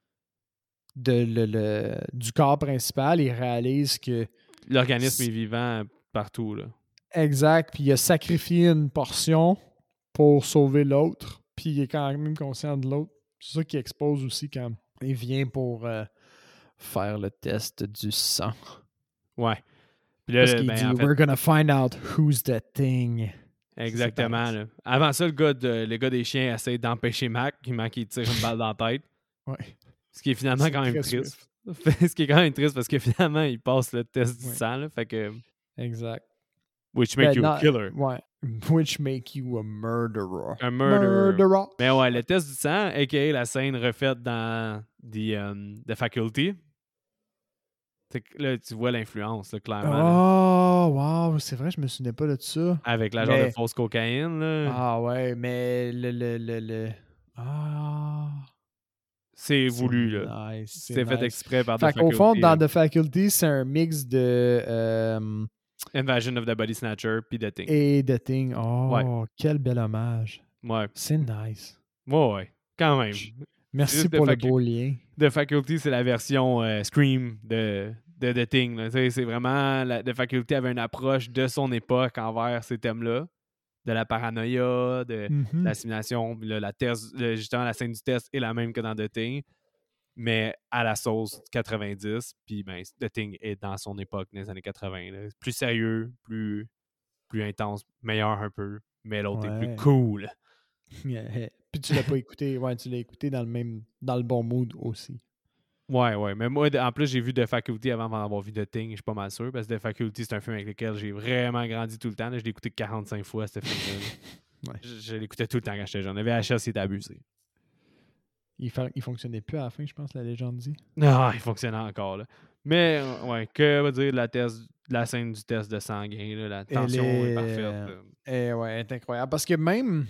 du corps principal, il réalise que... L'organisme est vivant partout. Là. Exact. Puis il a sacrifié une portion pour sauver l'autre. Puis il est quand même conscient de l'autre. C'est ça qui expose aussi quand il vient pour faire le test du sang. Ouais. Puis là, parce qu'il dit, we're gonna find out who's the thing. Exactement. Là. Avant ça, le gars des chiens essaie d'empêcher Mac, qui tire une balle dans la tête. Ouais. Ce qui est finalement quand même triste. Ce qui est quand même triste parce que finalement, il passe le test du sang. Là, fait que... Exact. Which make you a killer. Ouais. Which make you a murderer. Un murderer. Mais ouais, le test du sang, a.k.a. la scène refaite dans The Faculty. Là, tu vois l'influence, là, clairement. Oh, wow, c'est vrai, je me souvenais pas de ça. Avec la genre de fausse cocaïne, là. Ah ouais, mais c'est voulu, là. Nice, c'est fait exprès par The Faculty. Fait qu'au fond, dans The Faculty, c'est un mix de... Invasion of the Body Snatcher puis The Thing. Et The Thing. Oh, quel bel hommage. Ouais. C'est nice. Ouais, quand même. Merci pour le beau lien. The Faculty, c'est la version Scream de The Thing. Là. C'est vraiment... The Faculty avait une approche de son époque envers ces thèmes-là. De la paranoïa, de l'assimilation. Justement, la scène du test est la même que dans The Thing, mais à la sauce 90. Puis ben, The Thing est dans son époque, dans les années 80. Là. Plus sérieux, plus intense, meilleur un peu, mais l'autre est plus cool. Puis tu l'as pas écouté. Ouais, tu l'as écouté dans le bon mood aussi. Ouais. Mais moi, en plus, j'ai vu The Faculty avant d'avoir vu The Thing. Je suis pas mal sûr. Parce que The Faculty, c'est un film avec lequel j'ai vraiment grandi tout le temps. Là. Je l'ai écouté 45 fois, ce film-là. Ouais. Je l'écoutais tout le temps quand j'étais jeune. Le VHS, c'était abusé. Il fonctionnait plus à la fin, je pense, la légende dit. Non, il fonctionnait encore. Là. Mais, ouais, que va dire la scène du test de sanguin? Là, la tension est parfaite. Ouais, elle est incroyable. Parce que même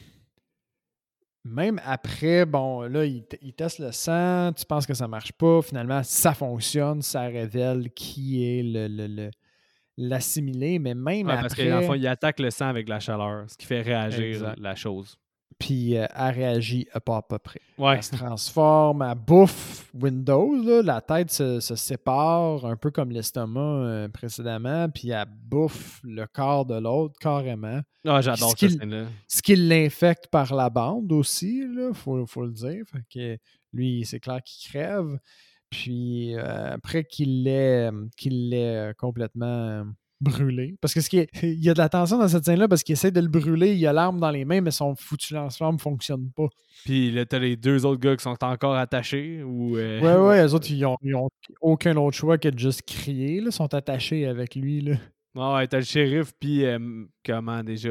après, bon, là, il teste le sang, tu penses que ça marche pas, finalement, ça fonctionne, ça révèle qui est l'assimilé, mais même après... Parce qu'en fond, il attaque le sang avec la chaleur, ce qui fait réagir la chose. Puis elle réagit pas à peu près. Ouais. Elle se transforme, elle bouffe Windows, là, la tête se sépare, un peu comme l'estomac précédemment, puis elle bouffe le corps de l'autre carrément. Ah, Puis j'adore cette scène-là. ce qui l'infecte par la bande aussi, il faut le dire. Fait que lui, c'est clair qu'il crève. Puis après qu'il l'ait complètement brûlé. Parce que il y a de la tension dans cette scène-là parce qu'il essaie de le brûler, il a l'arme dans les mains, mais son foutu lance-flamme ne fonctionne pas. Puis là, t'as les 2 autres gars qui sont encore attachés. Ou, Ouais, eux autres, ils ont aucun autre choix que de juste crier. Là, ils sont attachés avec lui. Là. Ah ouais, t'as le shérif, puis comment déjà.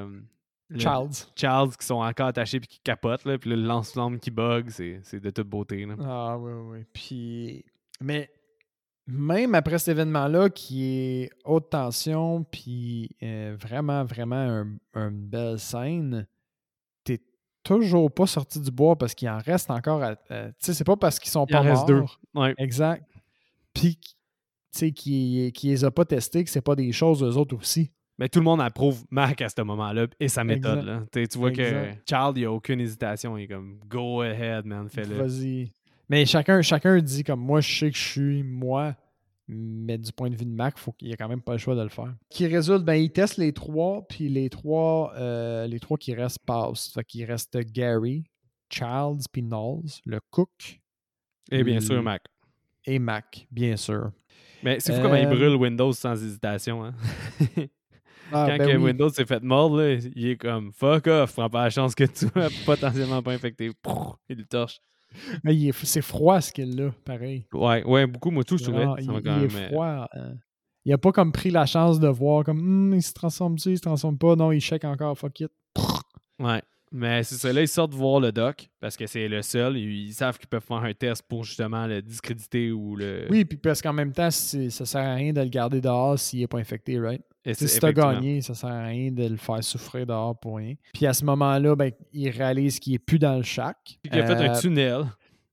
Charles qui sont encore attachés puis qui capotent, là, puis le lance-flamme qui bug, c'est de toute beauté. Là. Ah, ouais. Puis. Mais même après cet événement-là, qui est haute tension, puis vraiment, vraiment une belle scène, t'es toujours pas sorti du bois parce qu'il en reste encore tu sais, c'est pas parce qu'ils sont Il en pas reste 2. morts. Ouais. Exact. Puis, tu sais, qui les a pas testés, que c'est pas des choses eux autres aussi. Mais tout le monde approuve Mac à ce moment-là et sa méthode. Exact. Là. Tu vois Exact. que Charles, il a aucune hésitation. Il est comme go ahead, man, fais-le. Vas-y. Mais chacun dit comme moi, je sais que je suis moi, mais du point de vue de Mac, il n'y a quand même pas le choix de le faire. Qui résulte, ben, il teste les trois, puis les trois qui restent passent. Fait qu'il reste Gary, Charles, puis Knowles, le cook. Et bien sûr, Mac. Et Mac, bien sûr. Mais c'est fou comment il brûle Windows sans hésitation. Hein? Quand que Windows s'est fait mordre, là, il est comme fuck off, prends pas la chance que tu sois potentiellement pas infecté. Il le torche. Mais c'est froid ce qu'il a, pareil. Ouais, beaucoup, moi tout, je trouvais. Il est froid. Il a pas comme pris la chance de voir comme il se transforme-tu, il se transforme pas. Non, il check encore, fuck it. Ouais. Mais c'est ça, là, ils sortent voir le doc parce que c'est le seul. Ils savent qu'ils peuvent faire un test pour justement le discréditer ou le. Oui, puis parce qu'en même temps, ça sert à rien de le garder dehors s'il n'est pas infecté, right? Si t'as gagné, ça sert à rien de le faire souffrir dehors pour rien. Puis à ce moment-là, ben, il réalise qu'il n'est plus dans le shack. Puis qu'il a fait un tunnel.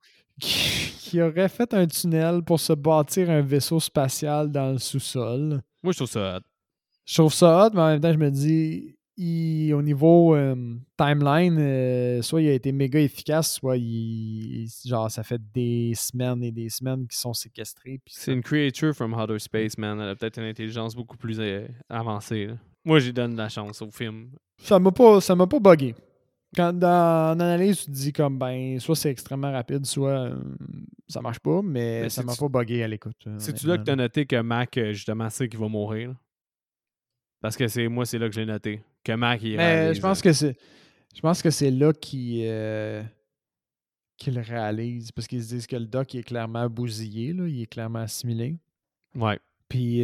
Qui aurait fait un tunnel pour se bâtir un vaisseau spatial dans le sous-sol. Moi, je trouve ça hot. Je trouve ça hot, mais en même temps, je me dis, au niveau timeline, soit il a été méga efficace, soit genre ça fait des semaines et des semaines qu'ils sont séquestrés. C'est une creature from outer space, man. Elle a peut-être une intelligence beaucoup plus avancée. Là. Moi, j'y donne de la chance au film. Ça m'a pas buggé. Quand dans l'analyse, tu te dis comme ben soit c'est extrêmement rapide, soit ça marche pas, mais ça m'a pas buggé à l'écoute. C'est-tu là que tu as noté que Mac, justement, sait qu'il va mourir? Là? Parce que c'est là que j'ai noté. Que Mac, il réalise. Je pense que c'est là qu'il réalise. Parce qu'ils se disent que le doc il est clairement bousillé, là, il est clairement assimilé. Ouais. Puis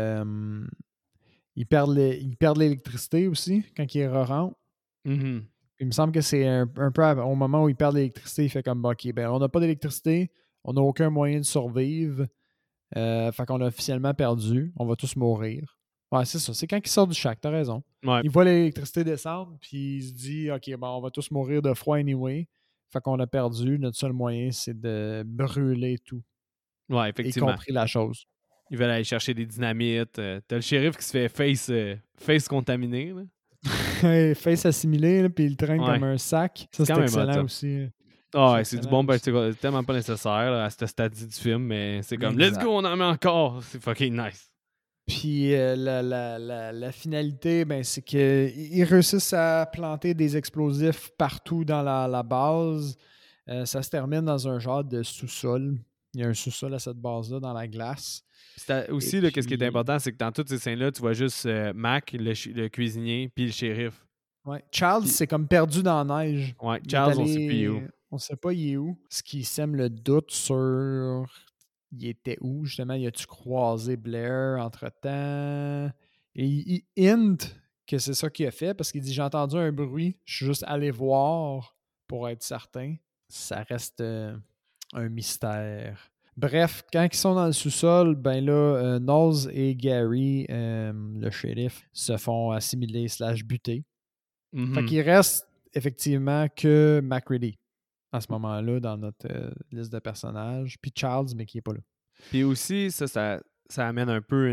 ils perdent l'électricité aussi quand ils re-rentrent. Mm-hmm. Il me semble que c'est un peu au moment où ils perdent l'électricité, il fait comme OK, ben on n'a pas d'électricité, on n'a aucun moyen de survivre. Fait qu'on a officiellement perdu, on va tous mourir. Ouais, c'est ça. C'est quand il sort du shack, t'as raison. Ouais. Il voit l'électricité descendre, puis il se dit OK, bon, on va tous mourir de froid anyway. Fait qu'on a perdu. Notre seul moyen, c'est de brûler tout. Ouais, effectivement. Y compris la chose. Ils veulent aller chercher des dynamites. T'as le shérif qui se fait face contaminé. Là. Face assimilé, puis il traîne comme un sac. Ça, c'est excellent aussi. Ah ouais, c'est du bon, c'est tellement pas nécessaire là, à ce stade du film, mais c'est comme let's go, on en met encore. C'est fucking nice. Puis la finalité, ben, c'est qu'ils réussissent à planter des explosifs partout dans la base. Ça se termine dans un genre de sous-sol. Il y a un sous-sol à cette base-là, dans la glace. Aussi, là, qu'est-ce qui est important, c'est que dans toutes ces scènes-là, tu vois juste Mac, le cuisinier, puis le shérif. Ouais. Charles, c'est comme perdu dans la neige. Ouais, Charles, on sait plus où. On sait pas il est où. Ce qui sème le doute sur il était où, justement. Il a-tu croisé Blair entre-temps? Et il hint que c'est ça qu'il a fait parce qu'il dit j'ai entendu un bruit, je suis juste allé voir pour être certain. Ça reste un mystère. Bref, quand ils sont dans le sous-sol, ben là, Knowles et Gary, le shérif, se font assimiler / buter. Mm-hmm. Fait qu'il reste effectivement que MacReady à ce moment-là dans notre liste de personnages. Puis Charles, mais qui n'est pas là. Puis aussi, ça amène un peu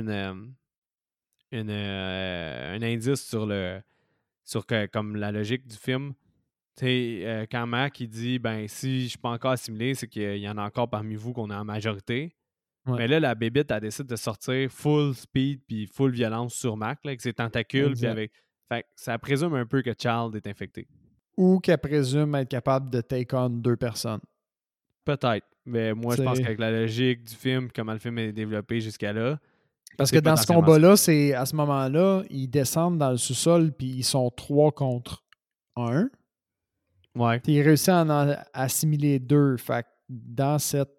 un indice sur comme la logique du film. Tu sais, quand Mac, il dit, ben, si je suis pas encore assimilé, c'est qu'il y en a encore parmi vous qu'on est en majorité. Ouais. Mais là, la bébite, elle décide de sortir full speed puis full violence sur Mac, là, avec ses tentacules. Puis Exact. avec. Fait que ça présume un peu que Child est infecté. Ou qu'elle présume être capable de take on 2 personnes. Peut-être. Mais moi, je pense C'est- qu'avec la logique du film, comment le film est développé jusqu'à là. Parce que c'est dans ce potentiellement combat-là, c'est à ce moment-là, ils descendent dans le sous-sol puis ils sont 3 contre 1. ça. Ouais. Puis il réussit à en assimiler 2. Fait que dans cette.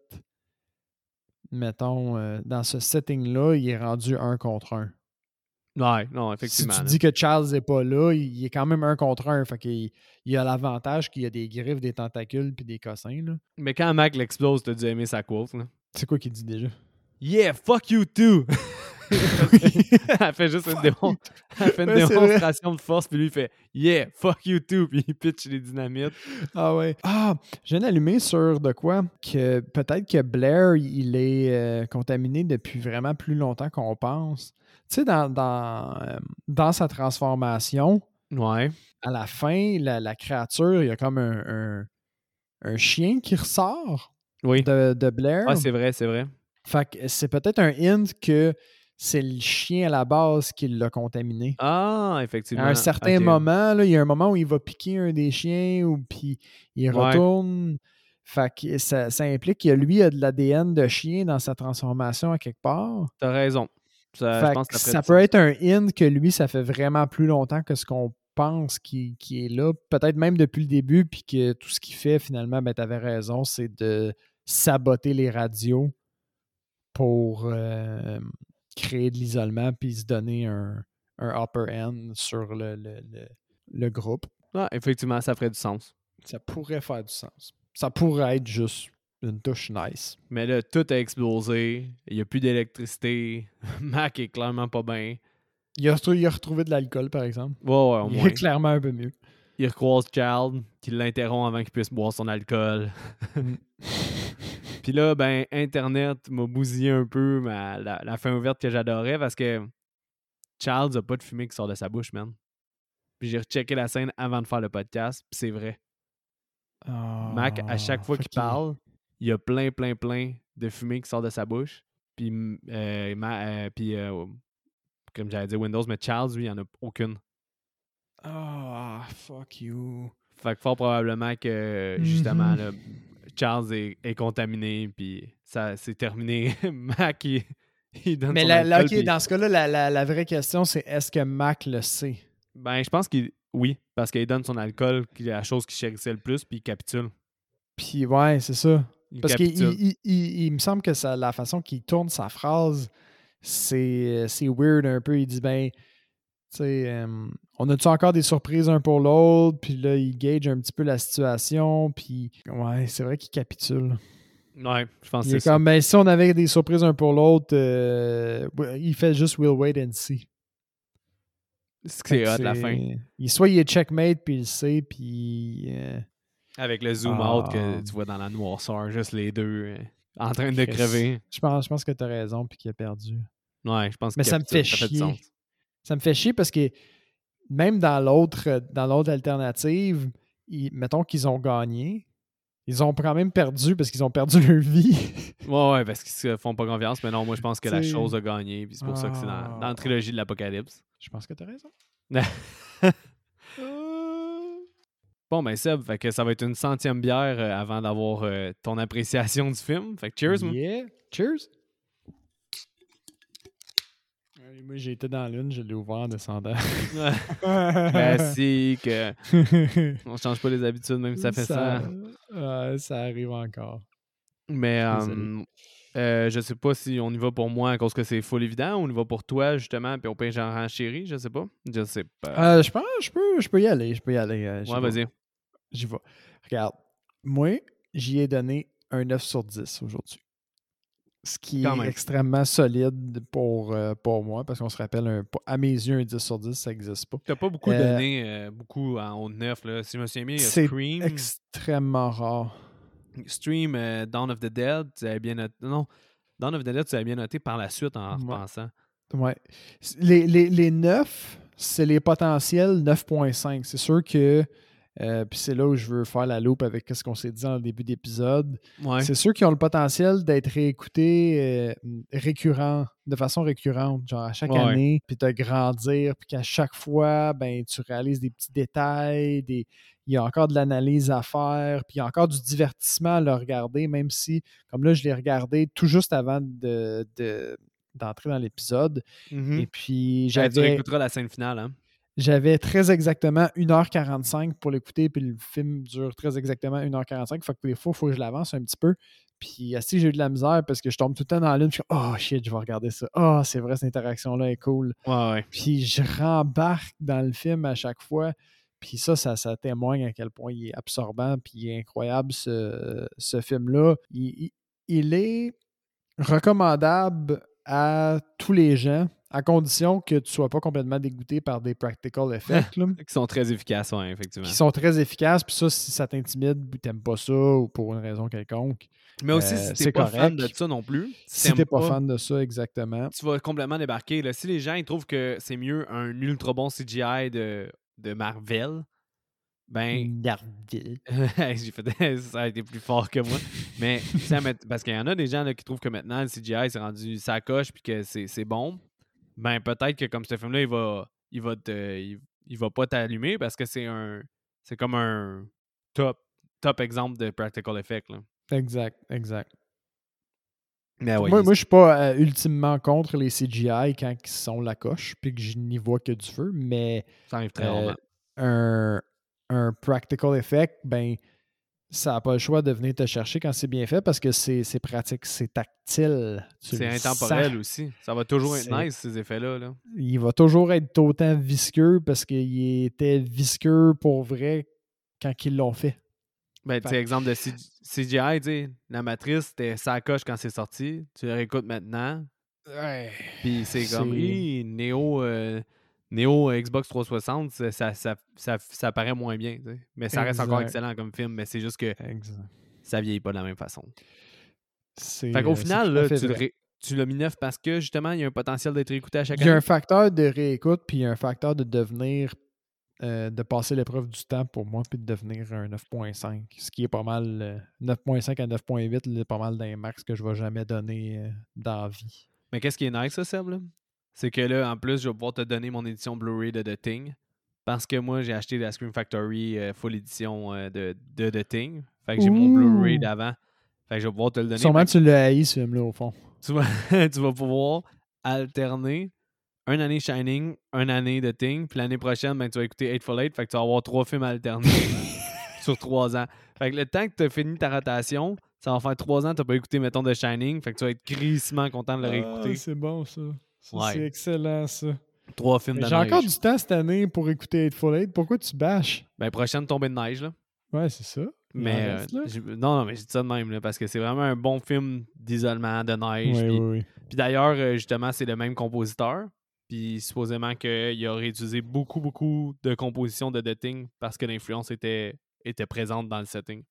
Mettons, dans ce setting-là, il est rendu 1 contre 1. Ouais, non, Si effectivement. tu là. dis que Charles n'est pas là, il est quand même 1 contre 1. Fait qu'il il a l'avantage qu'il y a des griffes, des tentacules puis des cossins. Là. Mais quand Mac l'explose, t'as dû aimer sa quote. Là. C'est quoi qu'il dit déjà? Yeah, fuck you too! Elle fait juste elle fait une Ouais, c'est démonstration de force, puis lui, il fait Yeah, fuck you too, puis il pitch les dynamites. Ah ouais. Ah, je viens d'allumer sur de quoi? Que peut-être que Blair, il est contaminé depuis vraiment plus longtemps qu'on pense. Tu sais, dans sa transformation, Ouais. à la fin, la créature, il y a comme un chien qui ressort Oui. de Blair. Ouais, c'est vrai, c'est vrai. Fait que c'est peut-être un hint que c'est le chien à la base qui l'a contaminé. Ah, effectivement. À un certain Ok. moment, là, il y a un moment où il va piquer un des chiens ou puis il Ouais. retourne. Fait que ça implique que lui a de l'ADN de chien dans sa transformation à quelque part. T'as raison. Je Fait pense que que ça peut être un hint que lui, ça fait vraiment plus longtemps que ce qu'on pense qu'il est là. Peut-être même depuis le début, puis que tout ce qu'il fait, finalement, ben, tu avais raison, c'est de saboter les radios pour créer de l'isolement puis se donner un upper end sur le groupe. Ah, effectivement, ça ferait du sens. Ça pourrait faire du sens. Ça pourrait être juste une touche nice. Mais là, tout a explosé. Il n'y a plus d'électricité. Mac est clairement pas bien. Il a retrouvé de l'alcool, par exemple. Ouais, au Il moins. est clairement un peu mieux. Il recroise Child, qui l'interrompt avant qu'il puisse boire son alcool. Puis là, ben, Internet m'a bousillé un peu la fin ouverte que j'adorais parce que Charles a pas de fumée qui sort de sa bouche, man. Puis j'ai rechecké la scène avant de faire le podcast, puis c'est vrai. Mac, à chaque fois qu'il parle, il y a plein de fumée qui sort de sa bouche. Puis, comme j'allais dire Windows, mais Charles, lui, il n'y en a aucune. Ah, fuck you. Fait que fort probablement que, justement, là, Charles est contaminé, puis ça c'est terminé. Mac, il donne Mais son alcool, OK, puis- dans ce cas-là, la vraie question, c'est est-ce que Mac le sait? Ben, je pense qu'il... Oui, parce qu'il donne son alcool, qui est la chose qu'il chérissait le plus, puis il capitule. Puis ouais, c'est ça. Il Parce capitule. qu'il me semble que la façon qu'il tourne sa phrase, c'est weird un peu. Il dit, ben, tu sais, on a-tu encore des surprises un pour l'autre? Puis là, il gauge un petit peu la situation. Puis ouais, c'est vrai qu'il capitule. Ouais, je pense Il que est c'est ça. comme, ben, si on avait des surprises un pour l'autre, il fait juste we'll wait and see. C'est hot, la fin. Soit il est checkmate, puis il le sait, puis... Avec le zoom out que tu vois dans la noirceur, juste les deux en train de Chris. crever. Je pense que tu as raison, puis qu'il a perdu. Ouais, je pense que Mais ça me fait ça fait du chier. sens. Ça me fait chier parce que même dans l'autre alternative, mettons qu'ils ont gagné, ils ont quand même perdu parce qu'ils ont perdu leur vie. Ouais, parce qu'ils se font pas confiance. Mais non, moi, je pense que la T'sais. chose a gagné. Puis c'est pour ça que c'est dans la trilogie de l'Apocalypse. Je pense que tu as raison. Bon, ben Seb, fait que ça va être une 100e bière avant d'avoir ton appréciation du film. Fait que cheers, man. Yeah. Cheers. Moi, j'ai été dans l'une, je l'ai ouvert en descendant. Classique. On change pas les habitudes, même si ça fait ça. Ça arrive encore. Mais Désolé. je sais pas si on y va pour moi à cause que c'est full évident ou on y va pour toi, justement, puis au pire, j'en renchéris, je sais pas. Je sais pas. Je pense je peux y aller. Ouais, vas-y. J'y vais. Regarde, moi, j'y ai donné un 9 sur 10 aujourd'hui. Ce qui Quand est même. extrêmement solide pour moi, parce qu'on se rappelle, à mes yeux, un 10 sur 10, ça n'existe pas. T'as pas beaucoup donné, beaucoup en haut de 9, là. Si je me souviens bien, il y a C'est Scream. extrêmement rare. Stream Dawn of the Dead, tu avais bien noté. Non, Dawn of the Dead, tu avais bien noté par la suite en repensant. Ouais. Les 9, c'est les potentiels 9.5. C'est sûr que Puis c'est là où je veux faire la loupe avec ce qu'on s'est dit en début d'épisode. Ouais. C'est ceux qui ont le potentiel d'être réécoutés de façon récurrente, genre à chaque année, puis de grandir, puis qu'à chaque fois, ben, tu réalises des petits détails, il y a encore de l'analyse à faire, puis il y a encore du divertissement à le regarder, même si, comme là, je l'ai regardé tout juste avant d'entrer dans l'épisode. Et puis, Tu réécouteras la scène finale, hein? J'avais très exactement 1h45 pour l'écouter, puis le film dure très exactement 1h45. Fait que des fois, il faut que je l'avance un petit peu. Puis, si j'ai eu de la misère parce que je tombe tout le temps dans la lune, je suis oh shit, je vais regarder ça. Oh, c'est vrai, cette interaction-là est cool. Ouais. Puis, je rembarque dans le film à chaque fois. Puis ça témoigne à quel point il est absorbant, puis il est incroyable, ce film-là. Il est recommandable à tous les gens, à condition que tu ne sois pas complètement dégoûté par des practical effects. Là, qui sont très efficaces, ouais, effectivement. qui sont très efficaces. Puis ça, si ça t'intimide ou tu n'aimes pas ça ou pour une raison quelconque, mais aussi, si tu n'es pas fan de ça non plus, si tu n'es pas fan de ça, exactement, tu vas complètement débarquer. Là. Si les gens ils trouvent que c'est mieux un ultra bon CGI de Marvel, ben. J'ai fait ça a été plus fort que moi. Mais parce qu'il y en a des gens là, qui trouvent que maintenant le CGI c'est rendu sa coche puis que c'est bon. Ben peut-être que comme ce film-là, il va pas t'allumer parce que c'est comme un top exemple de practical effect. Là. Exact. Mais ouais, moi, je suis pas ultimement contre les CGI quand ils sont la coche puis que je n'y vois que du feu, mais ça arrive très rarement. Un practical effect, ben ça n'a pas le choix de venir te chercher quand c'est bien fait parce que c'est pratique, c'est tactile. C'est intemporel aussi. Ça va toujours être nice, ces effets-là. Là. Il va toujours être autant visqueux parce qu'il était visqueux pour vrai quand ils l'ont fait. Ben, tu sais, exemple de CGI, tu sais, la matrice, c'était sa coche quand c'est sorti. Tu le réécoutes maintenant. Ouais. Puis c'est comme, Neo Xbox 360, ça paraît moins bien. Tu sais. Mais ça reste encore excellent comme film, mais c'est juste que ça vieillit pas de la même façon. Fait qu'au final, là, tu l'as mis neuf parce que justement, il y a un potentiel d'être réécouté à chaque année. Il y a un facteur de réécoute, puis il y a un facteur de devenir, de passer l'épreuve du temps pour moi, puis de devenir un 9.5. Ce qui est pas mal, 9.5 à 9.8, c'est pas mal d'un max que je vais jamais donner dans la vie. Mais qu'est-ce qui est nice, ça, Seb? Là? C'est que là, en plus, je vais pouvoir te donner mon édition Blu-ray de The Thing. Parce que moi, j'ai acheté la Scream Factory full édition de The Thing. Fait que j'ai mon Blu-ray d'avant. Fait que je vais pouvoir te le donner. Sûrement tu l'as haï, ce film-là, au fond. Tu vas pouvoir alterner une année Shining, une année The Thing, puis l'année prochaine, ben, tu vas écouter Hateful Eight. Fait que tu vas avoir 3 films alternés sur 3 ans. Fait que le temps que tu as fini ta rotation, ça va faire 3 ans que tu n'as pas écouté, mettons, The Shining. Fait que tu vas être crissement content de le réécouter. C'est bon, ça. C'est excellent, ça. 3 films de neige. J'ai encore du temps cette année pour écouter Hateful Eight. Pourquoi tu bâches? Ben, prochaine tombée de neige, là. Ouais, c'est ça. Mais non, mais je dis ça de même, là, parce que c'est vraiment un bon film d'isolement, de neige. Puis d'ailleurs, justement, c'est le même compositeur. Puis supposément qu'il aurait utilisé beaucoup de compositions de The Thing parce que l'influence était présente dans le setting.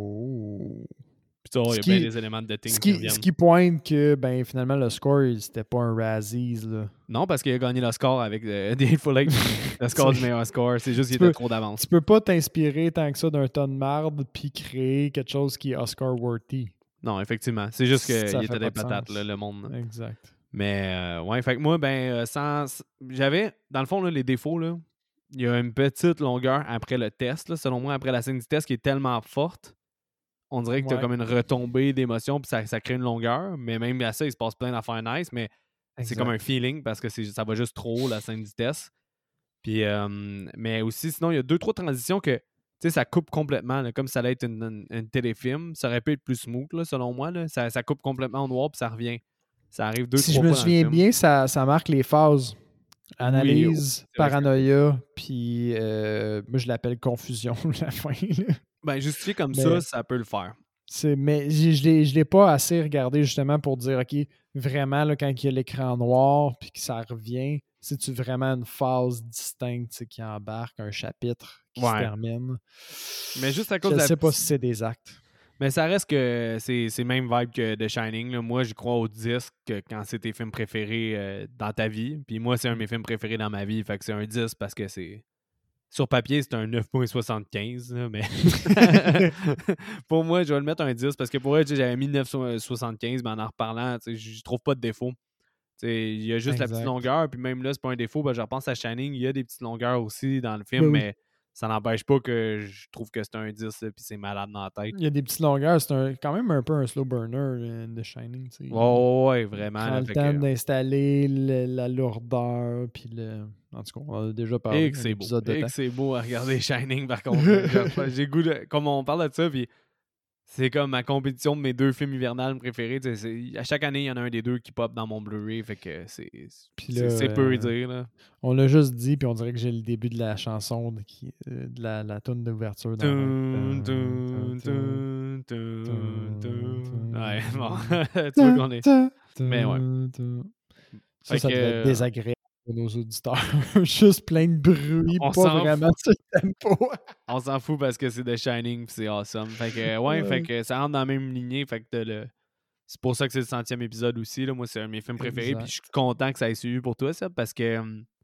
Oh. Puis il y a bien des éléments de The Thing qui reviennent. Ce qui pointe que ben, finalement, le score, c'était pas un Razzies. Là. Non, parce qu'il a gagné le score avec The Hateful Eight. Le score du meilleur score. C'est juste qu'il était trop d'avance. Tu peux pas t'inspirer tant que ça d'un ton de marde puis créer quelque chose qui est Oscar-worthy. Non, effectivement. C'est juste qu'il était des patates, là, le monde. Là. Exact. Mais, ouais, fait que moi, ben, j'avais, dans le fond, là, les défauts, là, il y a une petite longueur après le test, là, selon moi, après la scène du test qui est tellement forte. On dirait que tu as comme une retombée d'émotion puis ça crée une longueur. Mais même à ça, il se passe plein d'affaires nice, mais c'est comme un feeling parce que ça va juste trop, la scène du test. Puis, mais aussi, sinon, il y a 2-3 transitions que, tu sais, ça coupe complètement, là, comme ça allait être un téléfilm. Ça aurait pu être plus smooth, là, selon moi. Là. Ça coupe complètement en noir puis ça revient. Ça arrive 2-3 fois. Si je me souviens bien, ça marque les phases. Analyse, paranoïa, puis moi je l'appelle confusion la fin. Là. Ben, justifié comme ça peut le faire. Mais je l'ai pas assez regardé justement pour dire, OK, vraiment, là, quand il y a l'écran noir puis que ça revient, c'est-tu vraiment une phase distincte qui embarque un chapitre qui se termine? Mais juste à cause je ne sais pas si c'est des actes. Mais ça reste que c'est le même vibe que The Shining. Là. Moi, j'y crois au disque quand c'est tes films préférés dans ta vie. Puis moi, c'est un de mes films préférés dans ma vie. Fait que c'est un disque parce que c'est Sur papier, c'est un 9.75, là, mais pour moi, je vais le mettre un 10 parce que pour elle, j'avais mis 9.75, mais en reparlant, je trouve pas de défaut. Il y a juste la petite Exact. longueur, puis même là, c'est pas un défaut. Ben, je repense à Shining, il y a des petites longueurs aussi dans le film, Ben oui. mais ça n'empêche pas que je trouve que c'est un 10, puis c'est malade dans la tête. Il y a des petites longueurs. C'est quand même un peu un slow burner, The Shining. Ouais, vraiment. Prends Là, le fait temps que... d'installer la lourdeur, puis En tout cas, on en a déjà parlé. Et que c'est beau. De Et temps. que c'est beau à regarder Shining, par contre. J'ai goût de... Comme on parle de ça, puis c'est comme ma compétition de mes 2 films hivernales préférés. À chaque année, il y en a un des 2 qui pop dans mon Blu-ray. Fait que c'est peu dire. Là. On l'a juste dit, puis on dirait que j'ai le début de la chanson de la toune d'ouverture dans Ouais, bon. Tu vois qu'on est. Mais ouais. Ça devait être désagréable pour nos auditeurs. Juste plein de bruit, pas vraiment sur le tempo. On s'en fout parce que c'est The Shining pis c'est awesome. Fait que, ouais, fait que ça rentre dans la même lignée. Fait que c'est pour ça que c'est le 100e épisode aussi. Là. Moi, c'est un de mes films préférés. Puis je suis content que ça ait suivi pour toi, ça, parce que,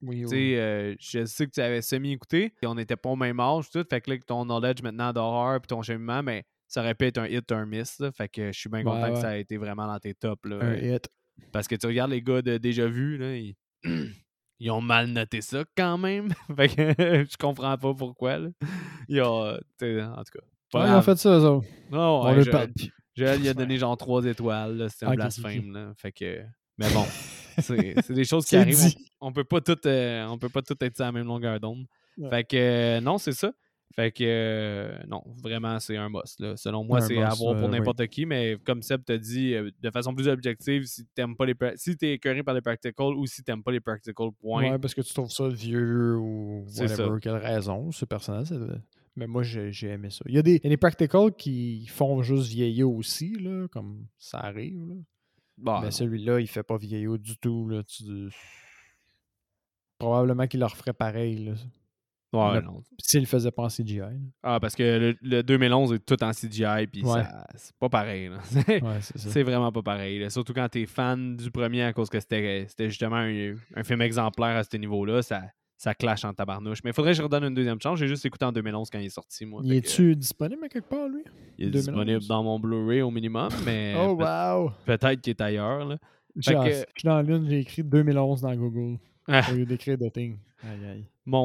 je sais que tu avais semi-écouté. Et on n'était pas au même âge, tout. Fait que là, ton knowledge maintenant d'horreur puis ton cheminement, mais ça aurait pu être un hit, un miss. Là. Fait que je suis bien content que ça ait été vraiment dans tes tops. Là. Un hit. Parce que tu regardes les gars de Déjà Vu, là, ils ont mal noté ça quand même. Fait que je comprends pas pourquoi. Là. En tout cas. Ils ont fait ça, ça. Non, on le parle plus. Joël, il a donné genre 3 étoiles. C'était un blasphème. Là. Fait que... Mais bon, c'est des choses qui arrivent. On peut pas tout être sur la même longueur d'onde. Ouais. Fait que non, c'est ça. Fait que non, vraiment, c'est un must. Là. Selon moi, c'est à voir pour n'importe qui, mais comme Seb t'a dit, de façon plus objective, si t'es écœuré par les practicals ou si t'aimes pas les practicals, point. Ouais, parce que tu trouves ça vieux ou whatever, quelle raison, c'est personnel. Mais moi, j'ai aimé ça. Il y a des practicals qui font juste vieillir aussi, là, comme ça arrive. Là. Bah, mais celui-là, il fait pas vieillir du tout. Là. Probablement qu'il leur ferait pareil. Là. Ouais, non. S'il le faisait pas en CGI. Là. Ah, parce que le 2011 est tout en CGI, puis c'est pas pareil. Là. C'est vraiment pas pareil. Là. Surtout quand t'es fan du premier à cause que c'était justement un film exemplaire à ce niveau-là, ça clash en tabarnouche. Mais il faudrait que je redonne une deuxième chance. J'ai juste écouté en 2011 quand il est sorti, moi. Es-tu disponible à quelque part, lui? Il est disponible dans mon Blu-ray au minimum, mais oh, wow! Peut-être qu'il est ailleurs. Là. Je suis dans l'une, j'ai écrit 2011 dans Google. Au lieu d'écrire The Thing. Aïe, aïe.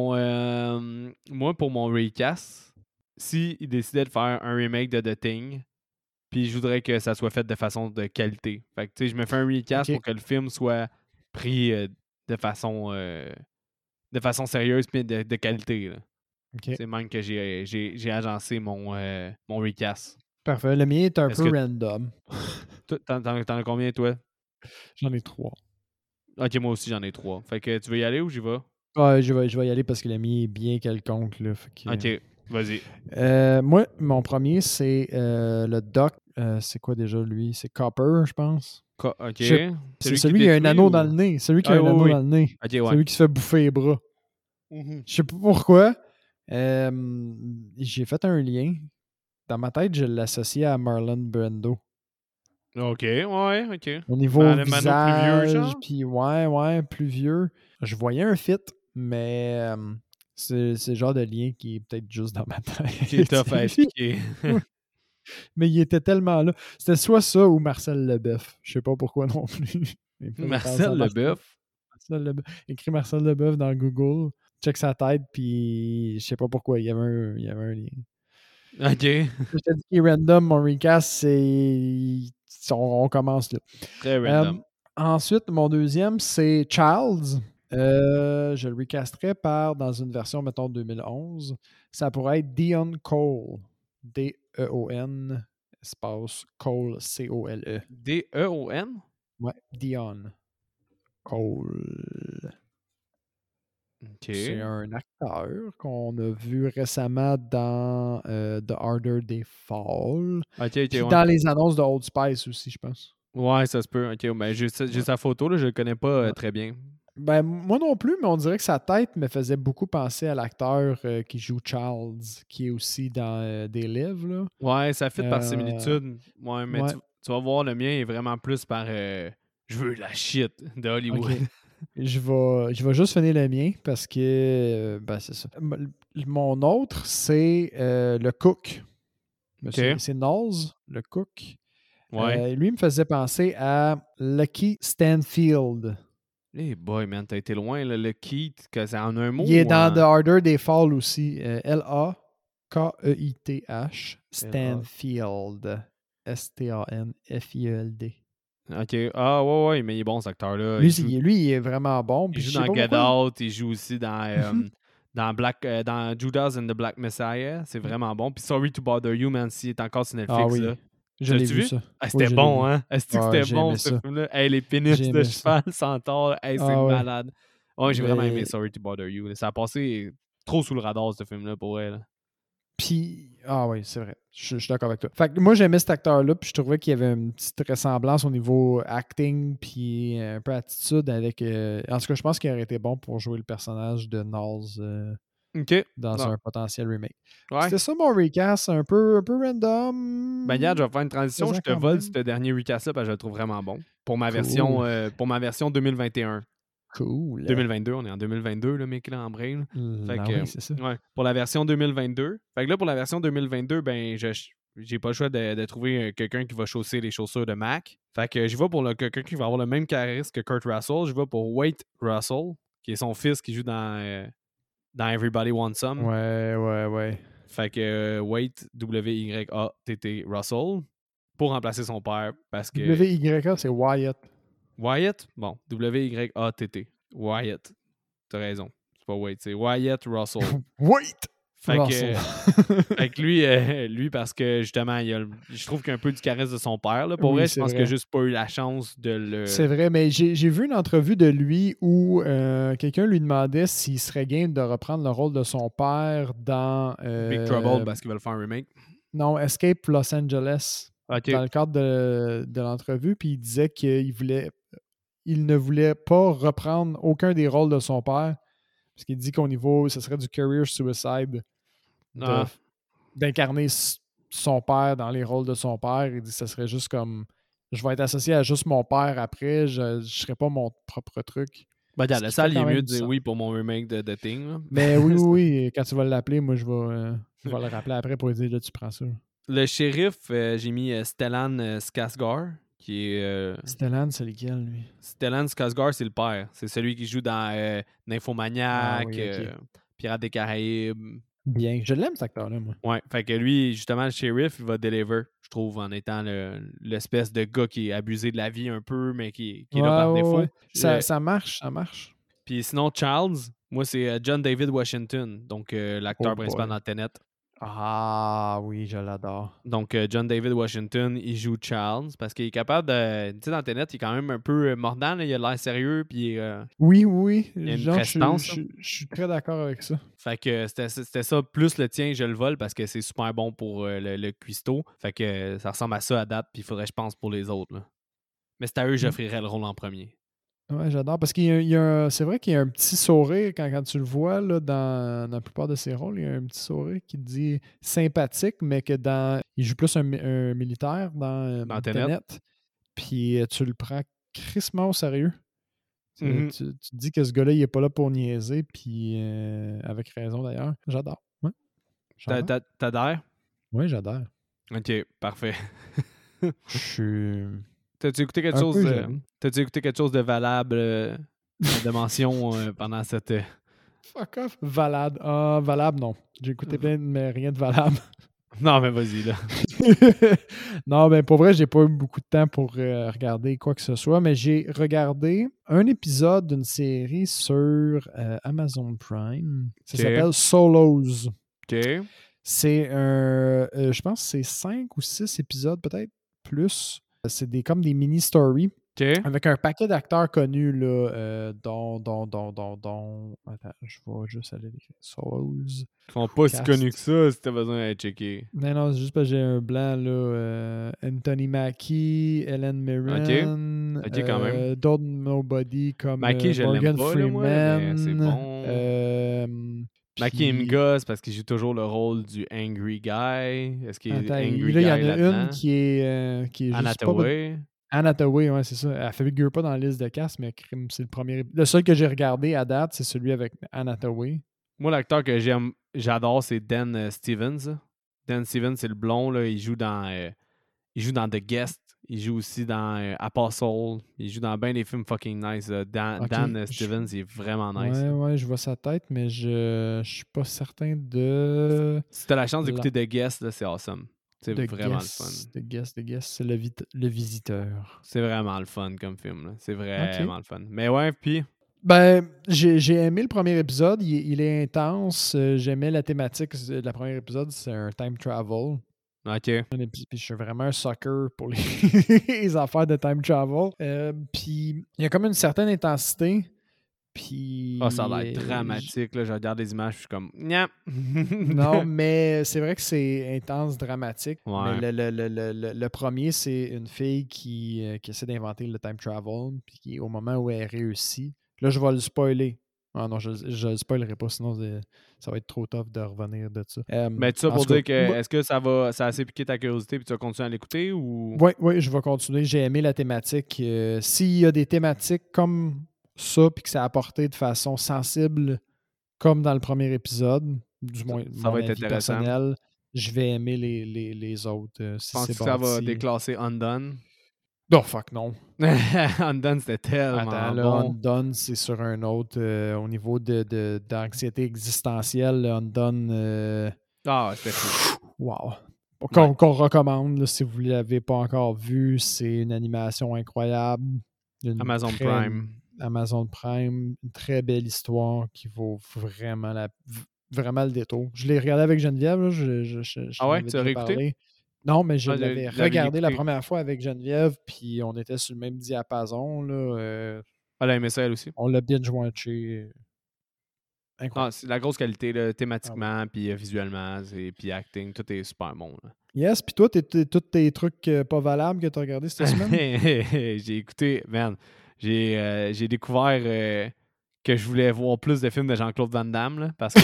Moi, pour mon recast, s'il décidait de faire un remake de The Thing, puis je voudrais que ça soit fait de façon de qualité. Fait que, tu sais, je me fais un recast pour que le film soit pris de façon sérieuse puis de qualité. Là. C'est même que j'ai agencé mon recast. Parfait. Le mien est un peu random. T'en as combien, toi? J'en ai 3. Ok, moi aussi, j'en ai 3. Fait que tu veux y aller ou j'y vais? Ouais, je vais y aller parce que le mien est bien quelconque. Là, fait que, ok, vas-y. Moi, mon premier, c'est le Doc. C'est quoi déjà, lui? C'est Copper, je pense. Ok. C'est celui qui a un anneau dans le nez. Celui qui a un anneau dans le nez. Okay, ouais. Celui qui se fait bouffer les bras. Je sais pas pourquoi. J'ai fait un lien. Dans ma tête, je l'associe à Marlon Brando. OK, ouais, OK. Au niveau visage, puis plus vieux. Je voyais un fit, mais c'est le genre de lien qui est peut-être juste dans ma tête. Qui est tough à expliquer. Mais il était tellement là. C'était soit ça ou Marcel Leboeuf. Je sais pas pourquoi non plus. Marcel Leboeuf? Écris Marcel Leboeuf dans Google. Check sa tête, puis je sais pas pourquoi. Il y avait un lien. OK. Je t'ai dit qu'il est random. Mon recast, c'est... On commence là. Très random. Ensuite, mon deuxième, c'est Childs. Je le recasterais dans une version, mettons, 2011. Ça pourrait être Dion Cole. D-E-O-N, espace Cole, C-O-L-E. D-E-O-N? Ouais, Dion Cole. Okay. C'est un acteur qu'on a vu récemment dans The Harder They Fall. Okay, puis dans les annonces de Old Spice aussi, je pense. Ouais, ça se peut. OK, ben, j'ai sa photo, là, je le connais pas très bien. Ben, moi non plus, mais on dirait que sa tête me faisait beaucoup penser à l'acteur qui joue Charles, qui est aussi dans des livres. Là. Ouais, ça fit par similitude. Ouais, mais tu vas voir, le mien est vraiment plus par je veux la shit de Hollywood. Okay. Je vais juste finir le mien parce que ben c'est ça. mon autre, c'est le cook. OK. C'est Knowles, le cook. Ouais. Lui, il me faisait penser à Lucky Stanfield. Hey boy, man, t'as été loin, là. Le Keith, que c'est en un mot Il est ou dans The en Harder They Fall aussi. L-A-K-E-I-T-H. L-A? Stanfield. S-T-A-N-F-I-E-L-D. OK. Ah, ouais, ouais, mais il est bon, cet acteur-là. Lui, il est vraiment bon. Il Puis joue je sais dans pas Get pourquoi. Out, il joue aussi dans Judas and the Black Messiah. C'est vraiment bon. Puis Sorry to Bother You, man, s'il est encore sur Ah Netflix, oui, là. je Tu l'ai l'as-tu vu vu? ça. Ah, Oui, c'était je l'ai bon, vu. hein? Est-ce que Ah, c'était j'ai bon, aimé ce ça. film-là? Hey, les J'ai pénis de aimé ça. cheval centaure, hey, c'est Ah ouais. malade. Ouais, j'ai vraiment aimé Mais Sorry to Bother You. Ça a passé trop sous le radar, ce film-là, pour elle. puis, ah oui, c'est vrai. Je suis d'accord avec toi. Fait que moi, j'aimais cet acteur-là, puis je trouvais qu'il y avait une petite ressemblance au niveau acting, puis un peu attitude avec. En tout cas, je pense qu'il aurait été bon pour jouer le personnage de Knowles OK. dans Non. un potentiel remake. Ouais. C'était ça mon recast, un peu Ben, regarde, je random. vais faire une transition. Faisant Je te quand vole même. ce dernier recast-là parce que je le trouve vraiment bon. Pour ma Cool. version 2021. Cool. 2022, on est en 2022, là, mec, là, en brain. Là. Fait Ah que, oui, c'est ça. ouais, pour la version 2022. Fait que là, pour la version 2022, ben, j'ai pas le choix de trouver quelqu'un qui va chausser les chaussures de Mac. Fait que je vais pour quelqu'un qui va avoir le même charisme que Kurt Russell. Je vais pour Wade Russell, qui est son fils qui joue dans Everybody Wants Some. Ouais. Fait que Wade, W-Y-A-T-T Russell, pour remplacer son père parce que W-Y-A, c'est Wyatt. Wyatt, bon, W-Y-A-T-T. Wyatt. T'as raison. C'est pas Wade, c'est Wyatt Russell. Wait! Fait Russell. que, fait que lui, parce que justement, je trouve qu'il a un peu du charisme de son père. Là. Pour Oui, vrai, je c'est pense qu'il a vrai. juste pas eu la chance de le. C'est vrai, mais j'ai vu une entrevue de lui où quelqu'un lui demandait s'il serait game de reprendre le rôle de son père dans Big Trouble parce qu'ils veulent faire un remake. non, Escape Los Angeles. Ok. Dans le cadre de l'entrevue, puis il disait il ne voulait pas reprendre aucun des rôles de son père, parce qu'il dit qu'au niveau, ce serait du career suicide Ah. d'incarner son père dans les rôles de son père. Il dit que ce serait juste comme je vais être associé à juste mon père après, je ne serai pas mon propre truc. Ben, Ce la qui fait salle, il est quand mieux même de du dire sens. oui pour mon remake de The Thing. Là. Mais oui, quand tu vas l'appeler, moi je vais le rappeler après pour lui dire là, tu prends ça. Le shérif, j'ai mis Stellan Skarsgård, qui est. Stellan, c'est lequel, lui? Stellan Skarsgård, c'est le père. C'est celui qui joue dans Ah Nymphomaniac, oui, ok. Pirates des Caraïbes. Bien. Je l'aime, cet acteur-là, moi. Ouais, fait que lui, justement, le shérif, il va deliver, je trouve, en étant l'espèce de gars qui est abusé de la vie un peu, mais qui est là par défaut. Ça marche. Puis sinon, Charles, moi, c'est John David Washington, donc Oh l'acteur principal boy. dans Tenet. Ah oui, je l'adore. Donc, John David Washington, il joue Charles parce qu'il est capable de. Tu sais, dans Tenet, il est quand même un peu mordant, là, il a l'air sérieux, puis Oui. il y a une Genre, prestance. je suis très d'accord avec ça. Fait que c'était ça, plus le tien, je le vole parce que c'est super bon pour le cuistot. Fait que ça ressemble à ça à date, puis il faudrait, je pense, pour les autres. Là. Mais c'est à eux, j'offrirais le rôle en premier. Ouais, j'adore. Parce c'est vrai qu'il y a un petit sourire quand tu le vois là, dans la plupart de ses rôles. Il y a un petit sourire qui te dit sympathique, mais que il joue plus un militaire dans Dans Tenet. Tenet. Puis tu le prends crissement au sérieux. Mm-hmm. Tu te dis que ce gars-là, il n'est pas là pour niaiser, puis avec raison d'ailleurs. J'adore. Ouais. T'adhères? Oui, j'adore. Ok, parfait. Je suis T'as-tu écouté quelque un chose peu jaloux. T'as-tu écouté quelque chose de valable de mention pendant cette. Fuck off. Valable. Ah, valable, non. J'ai écouté plein, mais rien de valable. Non, mais vas-y, là. Non, ben pour vrai, j'ai pas eu beaucoup de temps pour regarder quoi que ce soit, mais j'ai regardé un épisode d'une série sur Amazon Prime. Ça s'appelle Solos. OK. C'est je pense que c'est 5 ou 6 épisodes, peut-être plus. C'est comme des mini-stories. OK. Avec un paquet d'acteurs connus, là, dont. Attends, je vais juste aller l'écrire. Solos. Ils sont pas si connus que ça si t'as besoin d'aller checker. Non, c'est juste parce que j'ai un blanc, là. Anthony Mackie, Helen Mirren. OK, quand même. D'autres nobody comme Mackie, je Morgan l'aime pas, là, moi, mais c'est Freeman. bon. Mackie me gosse parce qu'il joue toujours le rôle du angry guy. Est-ce qu'il est Attends, angry là, il y en guy a là-dedans? une qui est Anna juste pas... Hathaway. Anna Hathaway, ouais, c'est ça. Elle figure pas dans la liste de cast, mais c'est le premier. Le seul que j'ai regardé à date, c'est celui avec Anna Hathaway. Moi, l'acteur que j'aime j'adore, c'est Dan Stevens. Dan Stevens, c'est le blond, là, il joue dans The Guest, il joue aussi dans Apostle, il joue dans bien des films fucking nice. Dan Stevens, il est vraiment nice. Ouais, je vois sa tête, mais je suis pas certain de... Si t'as la chance d'écouter The Guest, là, c'est awesome. C'est The vraiment Guest, le fun. The Guest, c'est le visiteur. C'est vraiment le fun comme film. Là. C'est vraiment le fun. Mais ouais, puis... Ben, j'ai aimé le premier épisode. Il est intense. J'aimais la thématique de la première épisode. C'est un time travel. OK. Puis je suis vraiment un sucker pour les affaires de time travel. Puis il y a comme une certaine intensité. Puis... ça a l'air dramatique. Là. Je regarde les images, je suis comme... Nya. Non, mais c'est vrai que c'est intense, dramatique. Ouais. Mais le premier, c'est une fille qui essaie d'inventer le time travel. Puis au moment où elle réussit... Là, je vais le spoiler. Ah non, je le spoilerai pas, sinon ça va être trop tough de revenir de ça. Mais tout ça pour dire que est-ce que ça a assez piqué ta curiosité puis tu vas continuer à l'écouter ou... Oui, je vais continuer. J'ai aimé la thématique. S'il y a des thématiques comme ça puis que ça a apporté de façon sensible comme dans le premier épisode, du moins ça va être intéressant. Personnel, je vais aimer les autres. Si penses-tu que ça va déclasser Undone? Oh fuck non. Undone, c'était tellement bon. Undone, c'est sur un autre... au niveau d'anxiété existentielle, Undone... c'était fou. Wow. Qu'on recommande, là, si vous ne l'avez pas encore vu, c'est une animation incroyable. Amazon Prime. Amazon Prime, une très belle histoire qui vaut vraiment le détour. Je l'ai regardé avec Geneviève. Là, ah ouais, tu as réécouté? Non, mais je l'avais regardé la première fois avec Geneviève, puis on était sur le même diapason. Là, elle a aimé ça, elle aussi? On l'a binge-watché. Incroyable. C'est la grosse qualité, là, thématiquement, puis visuellement, puis acting, tout est super bon. Là. Yes, puis toi, tous tes trucs pas valables que tu as regardés cette semaine? J'ai écouté, man, j'ai découvert que je voulais voir plus de films de Jean-Claude Van Damme, là, parce que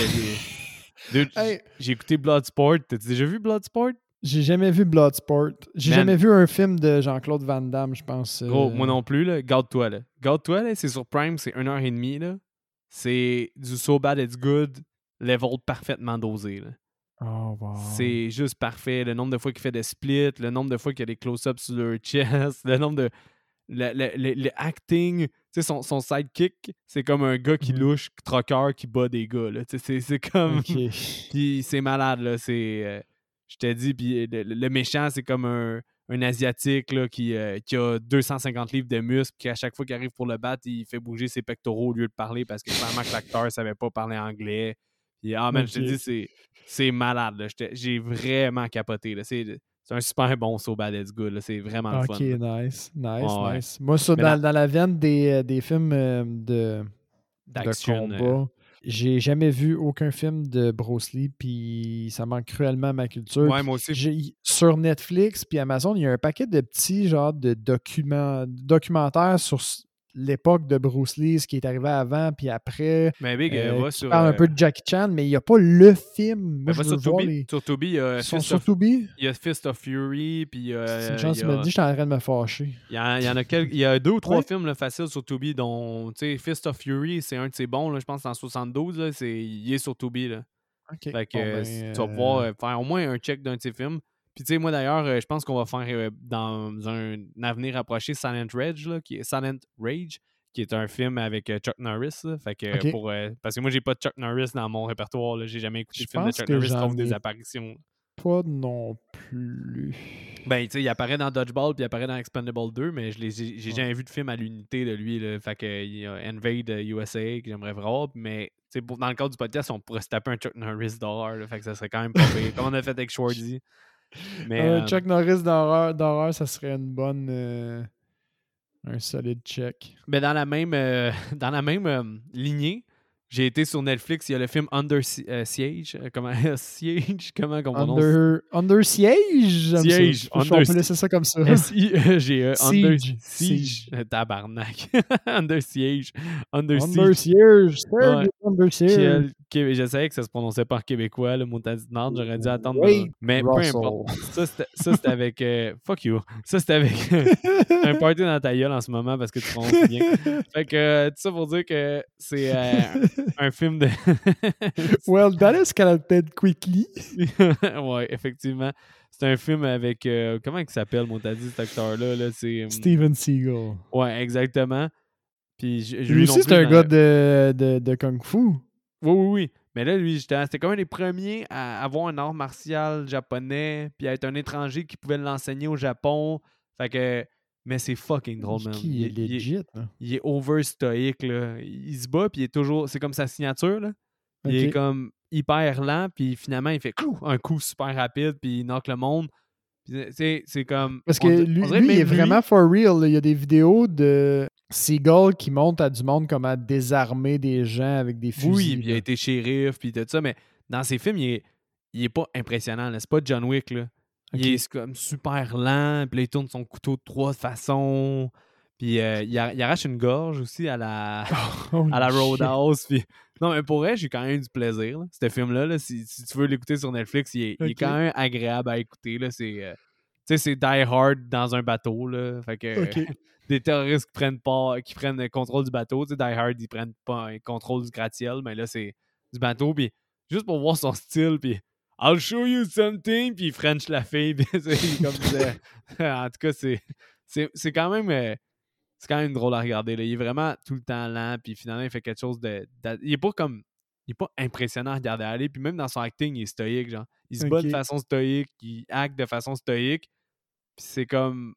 j'ai écouté Bloodsport. T'as-tu déjà vu Bloodsport? J'ai jamais vu Bloodsport. J'ai jamais vu un film de Jean-Claude Van Damme, je pense. Gros, moi non plus, là. Garde-toi, là. Garde-toi, là. C'est sur Prime, c'est 1h30, là. C'est du So Bad It's Good, level parfaitement dosé, là. Oh, wow. C'est juste parfait. Le nombre de fois qu'il fait des splits, le nombre de fois qu'il y a des close-ups sur leur chest, le nombre de... Le acting, tu sais, son sidekick, c'est comme un gars qui louche, troqueur, qui bat des gars, là. C'est comme... Puis c'est malade, là. C'est... je t'ai dit, puis le méchant, c'est comme un Asiatique là, qui a 250 livres de muscles, qui à chaque fois qu'il arrive pour le battre, il fait bouger ses pectoraux au lieu de parler parce que clairement que l'acteur ne savait pas parler anglais. Puis, je te dis, c'est malade. Là. J'ai vraiment capoté. Là. C'est un super bon So Bad It's Good. Là. C'est vraiment le fun. Ok, nice. Ouais. Moi, ça, dans la veine des films de combat, j'ai jamais vu aucun film de Bruce Lee, puis ça manque cruellement à ma culture. Ouais, moi aussi. Sur Netflix puis Amazon, il y a un paquet de petits genres de documentaires sur l'époque de Bruce Lee, ce qui est arrivé avant puis après. Mais Big, qui parle un peu de Jackie Chan, mais il n'y a pas le film. Moi, je veux voir sur Tubi, il y a Fist of Fury, puis c'est une chance que tu m'as dit, j'étais en train de me fâcher. Il y a 2 ou 3 films là, faciles sur Tubi, dont Fist of Fury, c'est un de ses bons, là, je pense que c'est en 72, là, il est sur Tubi. Là. Okay. Fait que tu vas pouvoir faire au moins un check d'un de ses films. Puis tu sais, moi d'ailleurs, je pense qu'on va faire dans un avenir approché Silent Rage, qui est un film avec Chuck Norris. Là. Fait que parce que moi, j'ai pas de Chuck Norris dans mon répertoire. Là. J'ai jamais écouté le film de Chuck Norris sauf des apparitions. Pas non plus. Ben, tu sais, il apparaît dans Dodgeball puis il apparaît dans Expendable 2, mais j'ai jamais vu de film à l'unité de lui. Là. Fait que il y a Invade USA que j'aimerais voir, mais dans le cadre du podcast, on pourrait se taper un Chuck Norris d'horreur. Fait que ça serait quand même pas pire. Comme on a fait avec Schwarzy. Mais Chuck Norris d'horreur, ça serait une bonne... un solide check. Mais dans la même lignée, j'ai été sur Netflix, il y a le film Under Siege. Comment qu'on prononce? Under Siege? Siege. On peut laisser ça comme ça. S-I-E-G-E. Under Siege. Tabarnak. Under Siege. Under Siege. Under Siege. Je savais que ça se prononçait pas en québécois, le mot dit Nord. J'aurais dû attendre. Wade Mais peu Russell. importe. Ça, c'était avec. Fuck you. Ça, c'était avec. un party dans ta gueule en ce moment parce que tu prononces bien. Fait que tout ça pour dire que c'est un film de. Well, that escalated quickly. Ouais, effectivement. C'est un film avec. Comment il s'appelle, mon t'as dit, cet acteur-là? Là, c'est, Steven Seagal. Ouais, exactement. Puis Lui aussi, c'est un gars de Kung Fu. Oui. Mais là, lui, c'était comme un des premiers à avoir un art martial japonais, puis à être un étranger qui pouvait l'enseigner au Japon. Fait que. Mais c'est fucking drôle, man. Qui est legit, là. Il est over stoïque, là. Il se bat, puis il est toujours. C'est comme sa signature, là. Il est comme hyper lent, puis finalement, il fait un coup super rapide, puis il knock le monde. C'est comme. Parce que lui il est vraiment for real. Là. Il y a des vidéos de Seagal qui montent à du monde comme à désarmer des gens avec des fusils. Oui, puis il a été shérif, puis tout ça, mais dans ses films, il est pas impressionnant. C'est pas John Wick, là. Il est comme super lent, puis là, il tourne son couteau de 3 façons. Puis il arrache une gorge aussi à la Roadhouse. Puis... Non, mais pour vrai, j'ai quand même eu du plaisir. Là. Ce film-là, là, si tu veux l'écouter sur Netflix, il est quand même agréable à écouter. Là. C'est Die Hard dans un bateau. Là. Fait que des terroristes qui prennent le contrôle du bateau. Die Hard, ils prennent pas le contrôle du gratte-ciel, mais là, c'est du bateau. Puis juste pour voir son style, puis I'll show you something, puis il French la fille. En tout cas, c'est quand même... c'est quand même drôle à regarder. Là. Il est vraiment tout le temps lent, puis finalement, il fait quelque chose il est pas comme... Il est pas impressionnant à regarder aller, puis même dans son acting, il est stoïque, genre. Il se bat de façon stoïque, il acte de façon stoïque, puis c'est comme...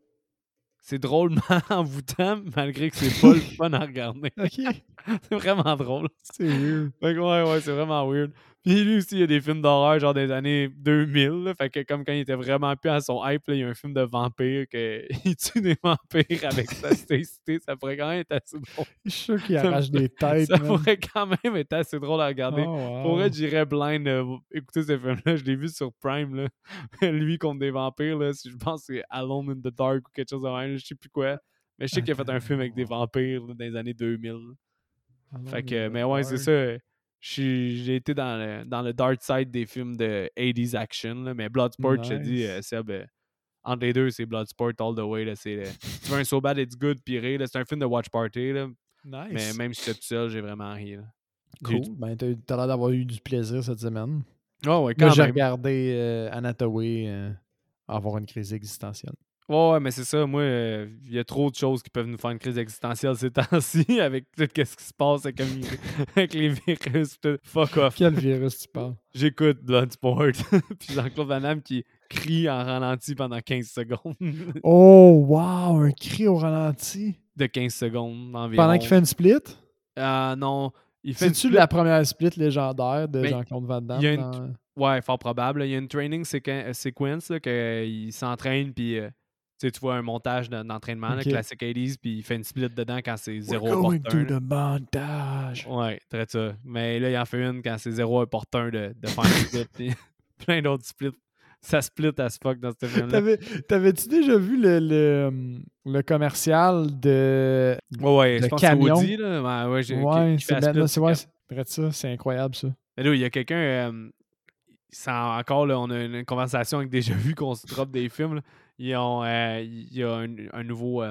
C'est drôlement envoûtant, malgré que c'est pas le fun à regarder. C'est vraiment drôle. C'est weird. Fait que ouais, c'est vraiment weird. Puis lui aussi, il y a des films d'horreur genre des années 2000. Là, fait que comme quand il était vraiment plus à son hype, là, il y a un film de vampire qu'il tue des vampires avec sa stoïcité. Ça pourrait quand même être assez drôle. Je suis sûr qu'il arrache des têtes. Ça pourrait quand même être assez drôle à regarder. Oh, wow. Pour vrai, j'irais blind écouter ce film-là. Je l'ai vu sur Prime. Là. Lui contre des vampires. Là. Je pense que c'est Alone in the Dark ou quelque chose de même. Je sais plus quoi. Mais je sais qu'il a fait un film avec des vampires là, dans les années 2000. Fait que, mais ouais, c'est ça. J'ai été dans le dark side des films de 80s action. Là, mais Bloodsport, je te dis, Seb, entre les deux, c'est Bloodsport all the way. Là, tu veux un So Bad It's Good piré. C'est un film de watch party. Là, mais même si j'étais tout seul, j'ai vraiment ri. Là. Cool. Ben, t'as l'air d'avoir eu du plaisir cette semaine. Oh, ouais, quand Moi, j'ai même. regardé Anataway avoir une crise existentielle. Ouais, mais c'est ça. Moi, il y a trop de choses qui peuvent nous faire une crise existentielle ces temps-ci avec tout ce qui se passe avec les virus. Fuck off. Quel virus tu parles? J'écoute Bloodsport. Puis Jean-Claude Van Damme qui crie en ralenti pendant 15 secondes. Oh, wow! Un cri au ralenti? De 15 secondes environ. Pendant qu'il fait une split? Non. C'est-tu la première split légendaire de Jean-Claude Van Damme? Ouais, fort probable. Il y a une training sequence qu'il s'entraîne, puis tu vois un montage d'entraînement classique 80s, puis il fait une split dedans quand c'est zéro opportun. Going to the montage! Ouais, très ça. Mais là, il en fait une quand c'est zéro opportun de faire une split, puis plein d'autres splits. Ça split as fuck dans ce film-là. T'avais-tu déjà vu le commercial de Ouais, je pense camion? que c'est Audi, là. C'est incroyable, ça. Mais là, il y a quelqu'un... encore, là, on a une conversation avec déjà vu qu'on se drop des films. Là. Il y a un nouveau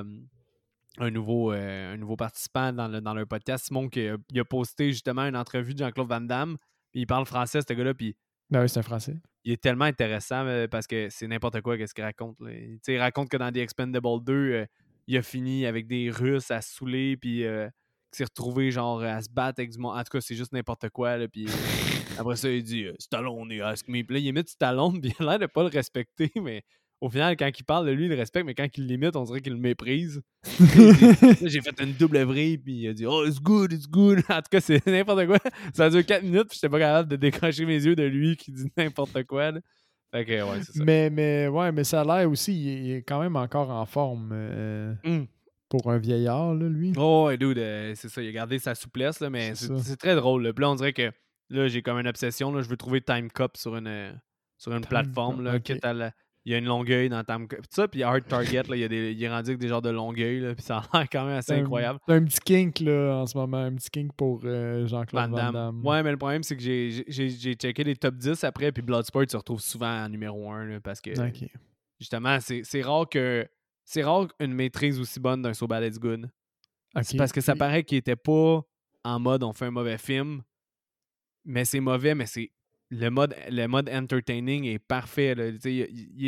participant dans leur podcast, Simon, qui a posté justement une entrevue de Jean-Claude Van Damme. Puis il parle français, ce gars-là. Puis oui, c'est un français. Il est tellement intéressant parce que c'est n'importe quoi qu'est-ce qu'il raconte. Là. Il raconte que dans The Expendables 2, il a fini avec des Russes à se saouler, puis qu'il s'est retrouvé genre à se battre avec du monde. En tout cas, c'est juste n'importe quoi. Là, puis après ça, il dit Stallone et Ask Me. Puis là, il imite Stallone, puis il a l'air de pas le respecter, mais au final, quand il parle de lui, il le respecte, mais quand il l'imite, on dirait qu'il le méprise. J'ai fait une double vraie, puis il a dit Oh, it's good. En tout cas, c'est n'importe quoi. Ça dure 4 minutes, puis j'étais pas capable de décrocher mes yeux de lui qui dit n'importe quoi. Là. Fait que, ouais, c'est ça. Mais ça a l'air aussi, il est quand même encore en forme pour un vieillard, là, lui. Oh, ouais, dude, c'est ça. Il a gardé sa souplesse, là, mais c'est très drôle. Là. Puis là, on dirait que là, j'ai comme une obsession. Là, je veux trouver Time Cop sur une plateforme. Là, quitte à il y a une longueuil dans Tam... Tout ça, puis Hard Target, là, il est rendu avec des genres de longueuil, là, puis ça a l'air quand même assez incroyable. C'est un petit kink, là, en ce moment. Un petit kink pour Jean-Claude Van Damme. Ouais, mais le problème, c'est que j'ai checké les top 10 après, puis Bloodsport se retrouve souvent en numéro 1, là, parce que, justement, c'est rare qu'une maîtrise aussi bonne d'un So Bad It's Good. C'est parce que ça paraît qu'il était pas en mode on fait un mauvais film, mais c'est mauvais, mais c'est le mode entertaining est parfait. Là. Il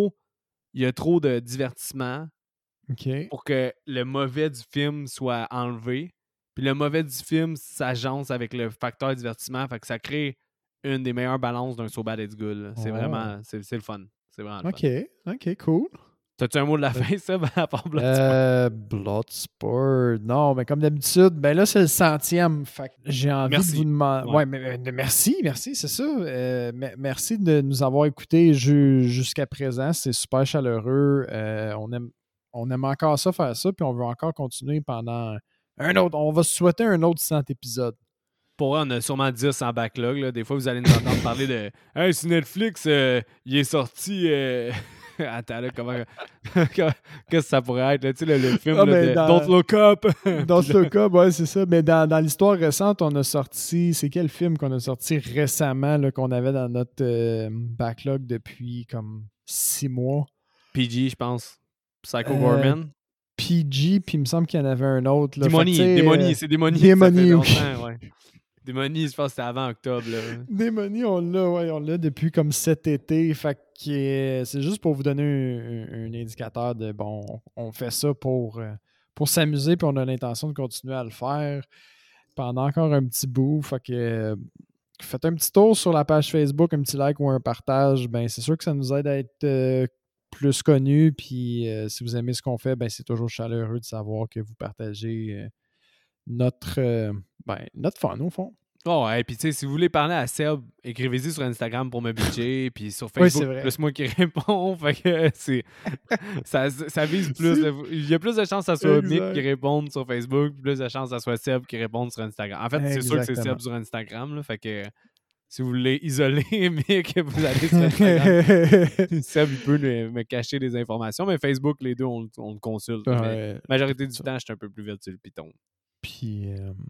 y a trop de divertissement pour que le mauvais du film soit enlevé. Puis le mauvais du film s'agence avec le facteur divertissement, fait que ça crée une des meilleures balances d'un So Bad It's Good. Là. C'est vraiment c'est le fun. C'est vraiment le fun. OK, cool. T'as-tu un mot de la fin, ça, à part Bloodsport? Bloodsport. Non, mais comme d'habitude, ben là, c'est le 100e. Fait que j'ai envie de vous demander. Ouais, mais merci, c'est ça. Merci de nous avoir écoutés jusqu'à présent. C'est super chaleureux. On aime encore ça, faire ça, puis on veut encore continuer pendant un autre. On va se souhaiter un autre 100 épisodes. Pour eux, on a sûrement 10 en backlog. Là. Des fois, vous allez nous entendre parler de « Hey, sur Netflix, il est sorti... Attends, là, qu'est-ce que ça pourrait être? Là? Tu sais, le film de Don't Look Up. Don't Look Up, ouais, c'est ça. Mais dans l'histoire récente, on a sorti... C'est quel film qu'on a sorti récemment, là, qu'on avait dans notre backlog depuis comme 6 mois? PG, je pense. Psycho Gorman. PG, puis il me semble qu'il y en avait un autre. Démonie, c'est Démonie. Démonie, oui. Ouais. Démonie, je pense que c'était avant octobre. Là. Démonie, on l'a depuis comme cet été. Fait que c'est juste pour vous donner un indicateur de bon, on fait ça pour s'amuser, puis on a l'intention de continuer à le faire pendant encore un petit bout. Fait que faites un petit tour sur la page Facebook, un petit like ou un partage. Ben, c'est sûr que ça nous aide à être plus connus. Puis si vous aimez ce qu'on fait, ben, c'est toujours chaleureux de savoir que vous partagez notre fun, au fond. Oh, et puis tu sais, si vous voulez parler à Seb, écrivez-y sur Instagram pour me bitcher, puis sur Facebook, oui, plus moi qui réponds. Fait que ça vise plus. Il y a plus de chances que ça soit Mick qui réponde sur Facebook, plus de chances que ça soit Seb qui réponde sur Instagram. En fait, c'est sûr que c'est Seb sur Instagram, là, fait que si vous voulez isoler Mick, vous allez sur Instagram. Seb, il peut me cacher des informations, mais Facebook, les deux, on le consulte. Mais la majorité du temps, je suis un peu plus vite sur le Python. Puis,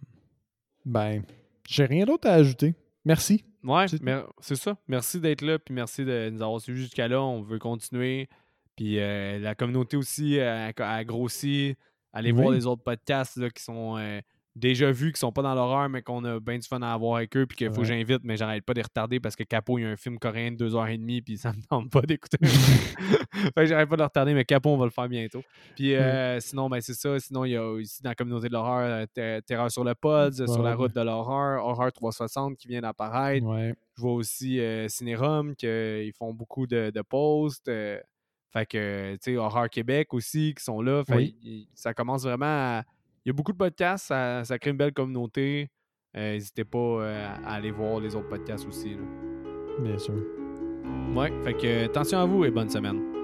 j'ai rien d'autre à ajouter. Merci. Ouais, c'est ça. Merci d'être là, puis merci de nous avoir suivis jusqu'à là. On veut continuer. Puis la communauté aussi a grossi. Allez voir les autres podcasts là, qui sont déjà vus, qui sont pas dans l'horreur, mais qu'on a bien du fun à avoir avec eux, puis qu'il faut que j'invite, mais j'arrête pas de les retarder parce que Capo, il y a un film coréen de 2h30, puis ça me tente pas d'écouter. Fait que j'arrête pas de le retarder, mais Capo, on va le faire bientôt. Puis sinon, ben c'est ça. Sinon, il y a ici dans la communauté de l'horreur, Terreur sur le pod, sur la route de l'horreur, Horreur 360 qui vient d'apparaître. Ouais. Je vois aussi Cinérum, qu'ils font beaucoup de posts. Fait que, tu sais, Horreur Québec aussi, qui sont là. Fait ça commence vraiment à... Il y a beaucoup de podcasts, ça crée une belle communauté. N'hésitez pas à aller voir les autres podcasts aussi. Là. Bien sûr. Ouais, fait que attention à vous et bonne semaine.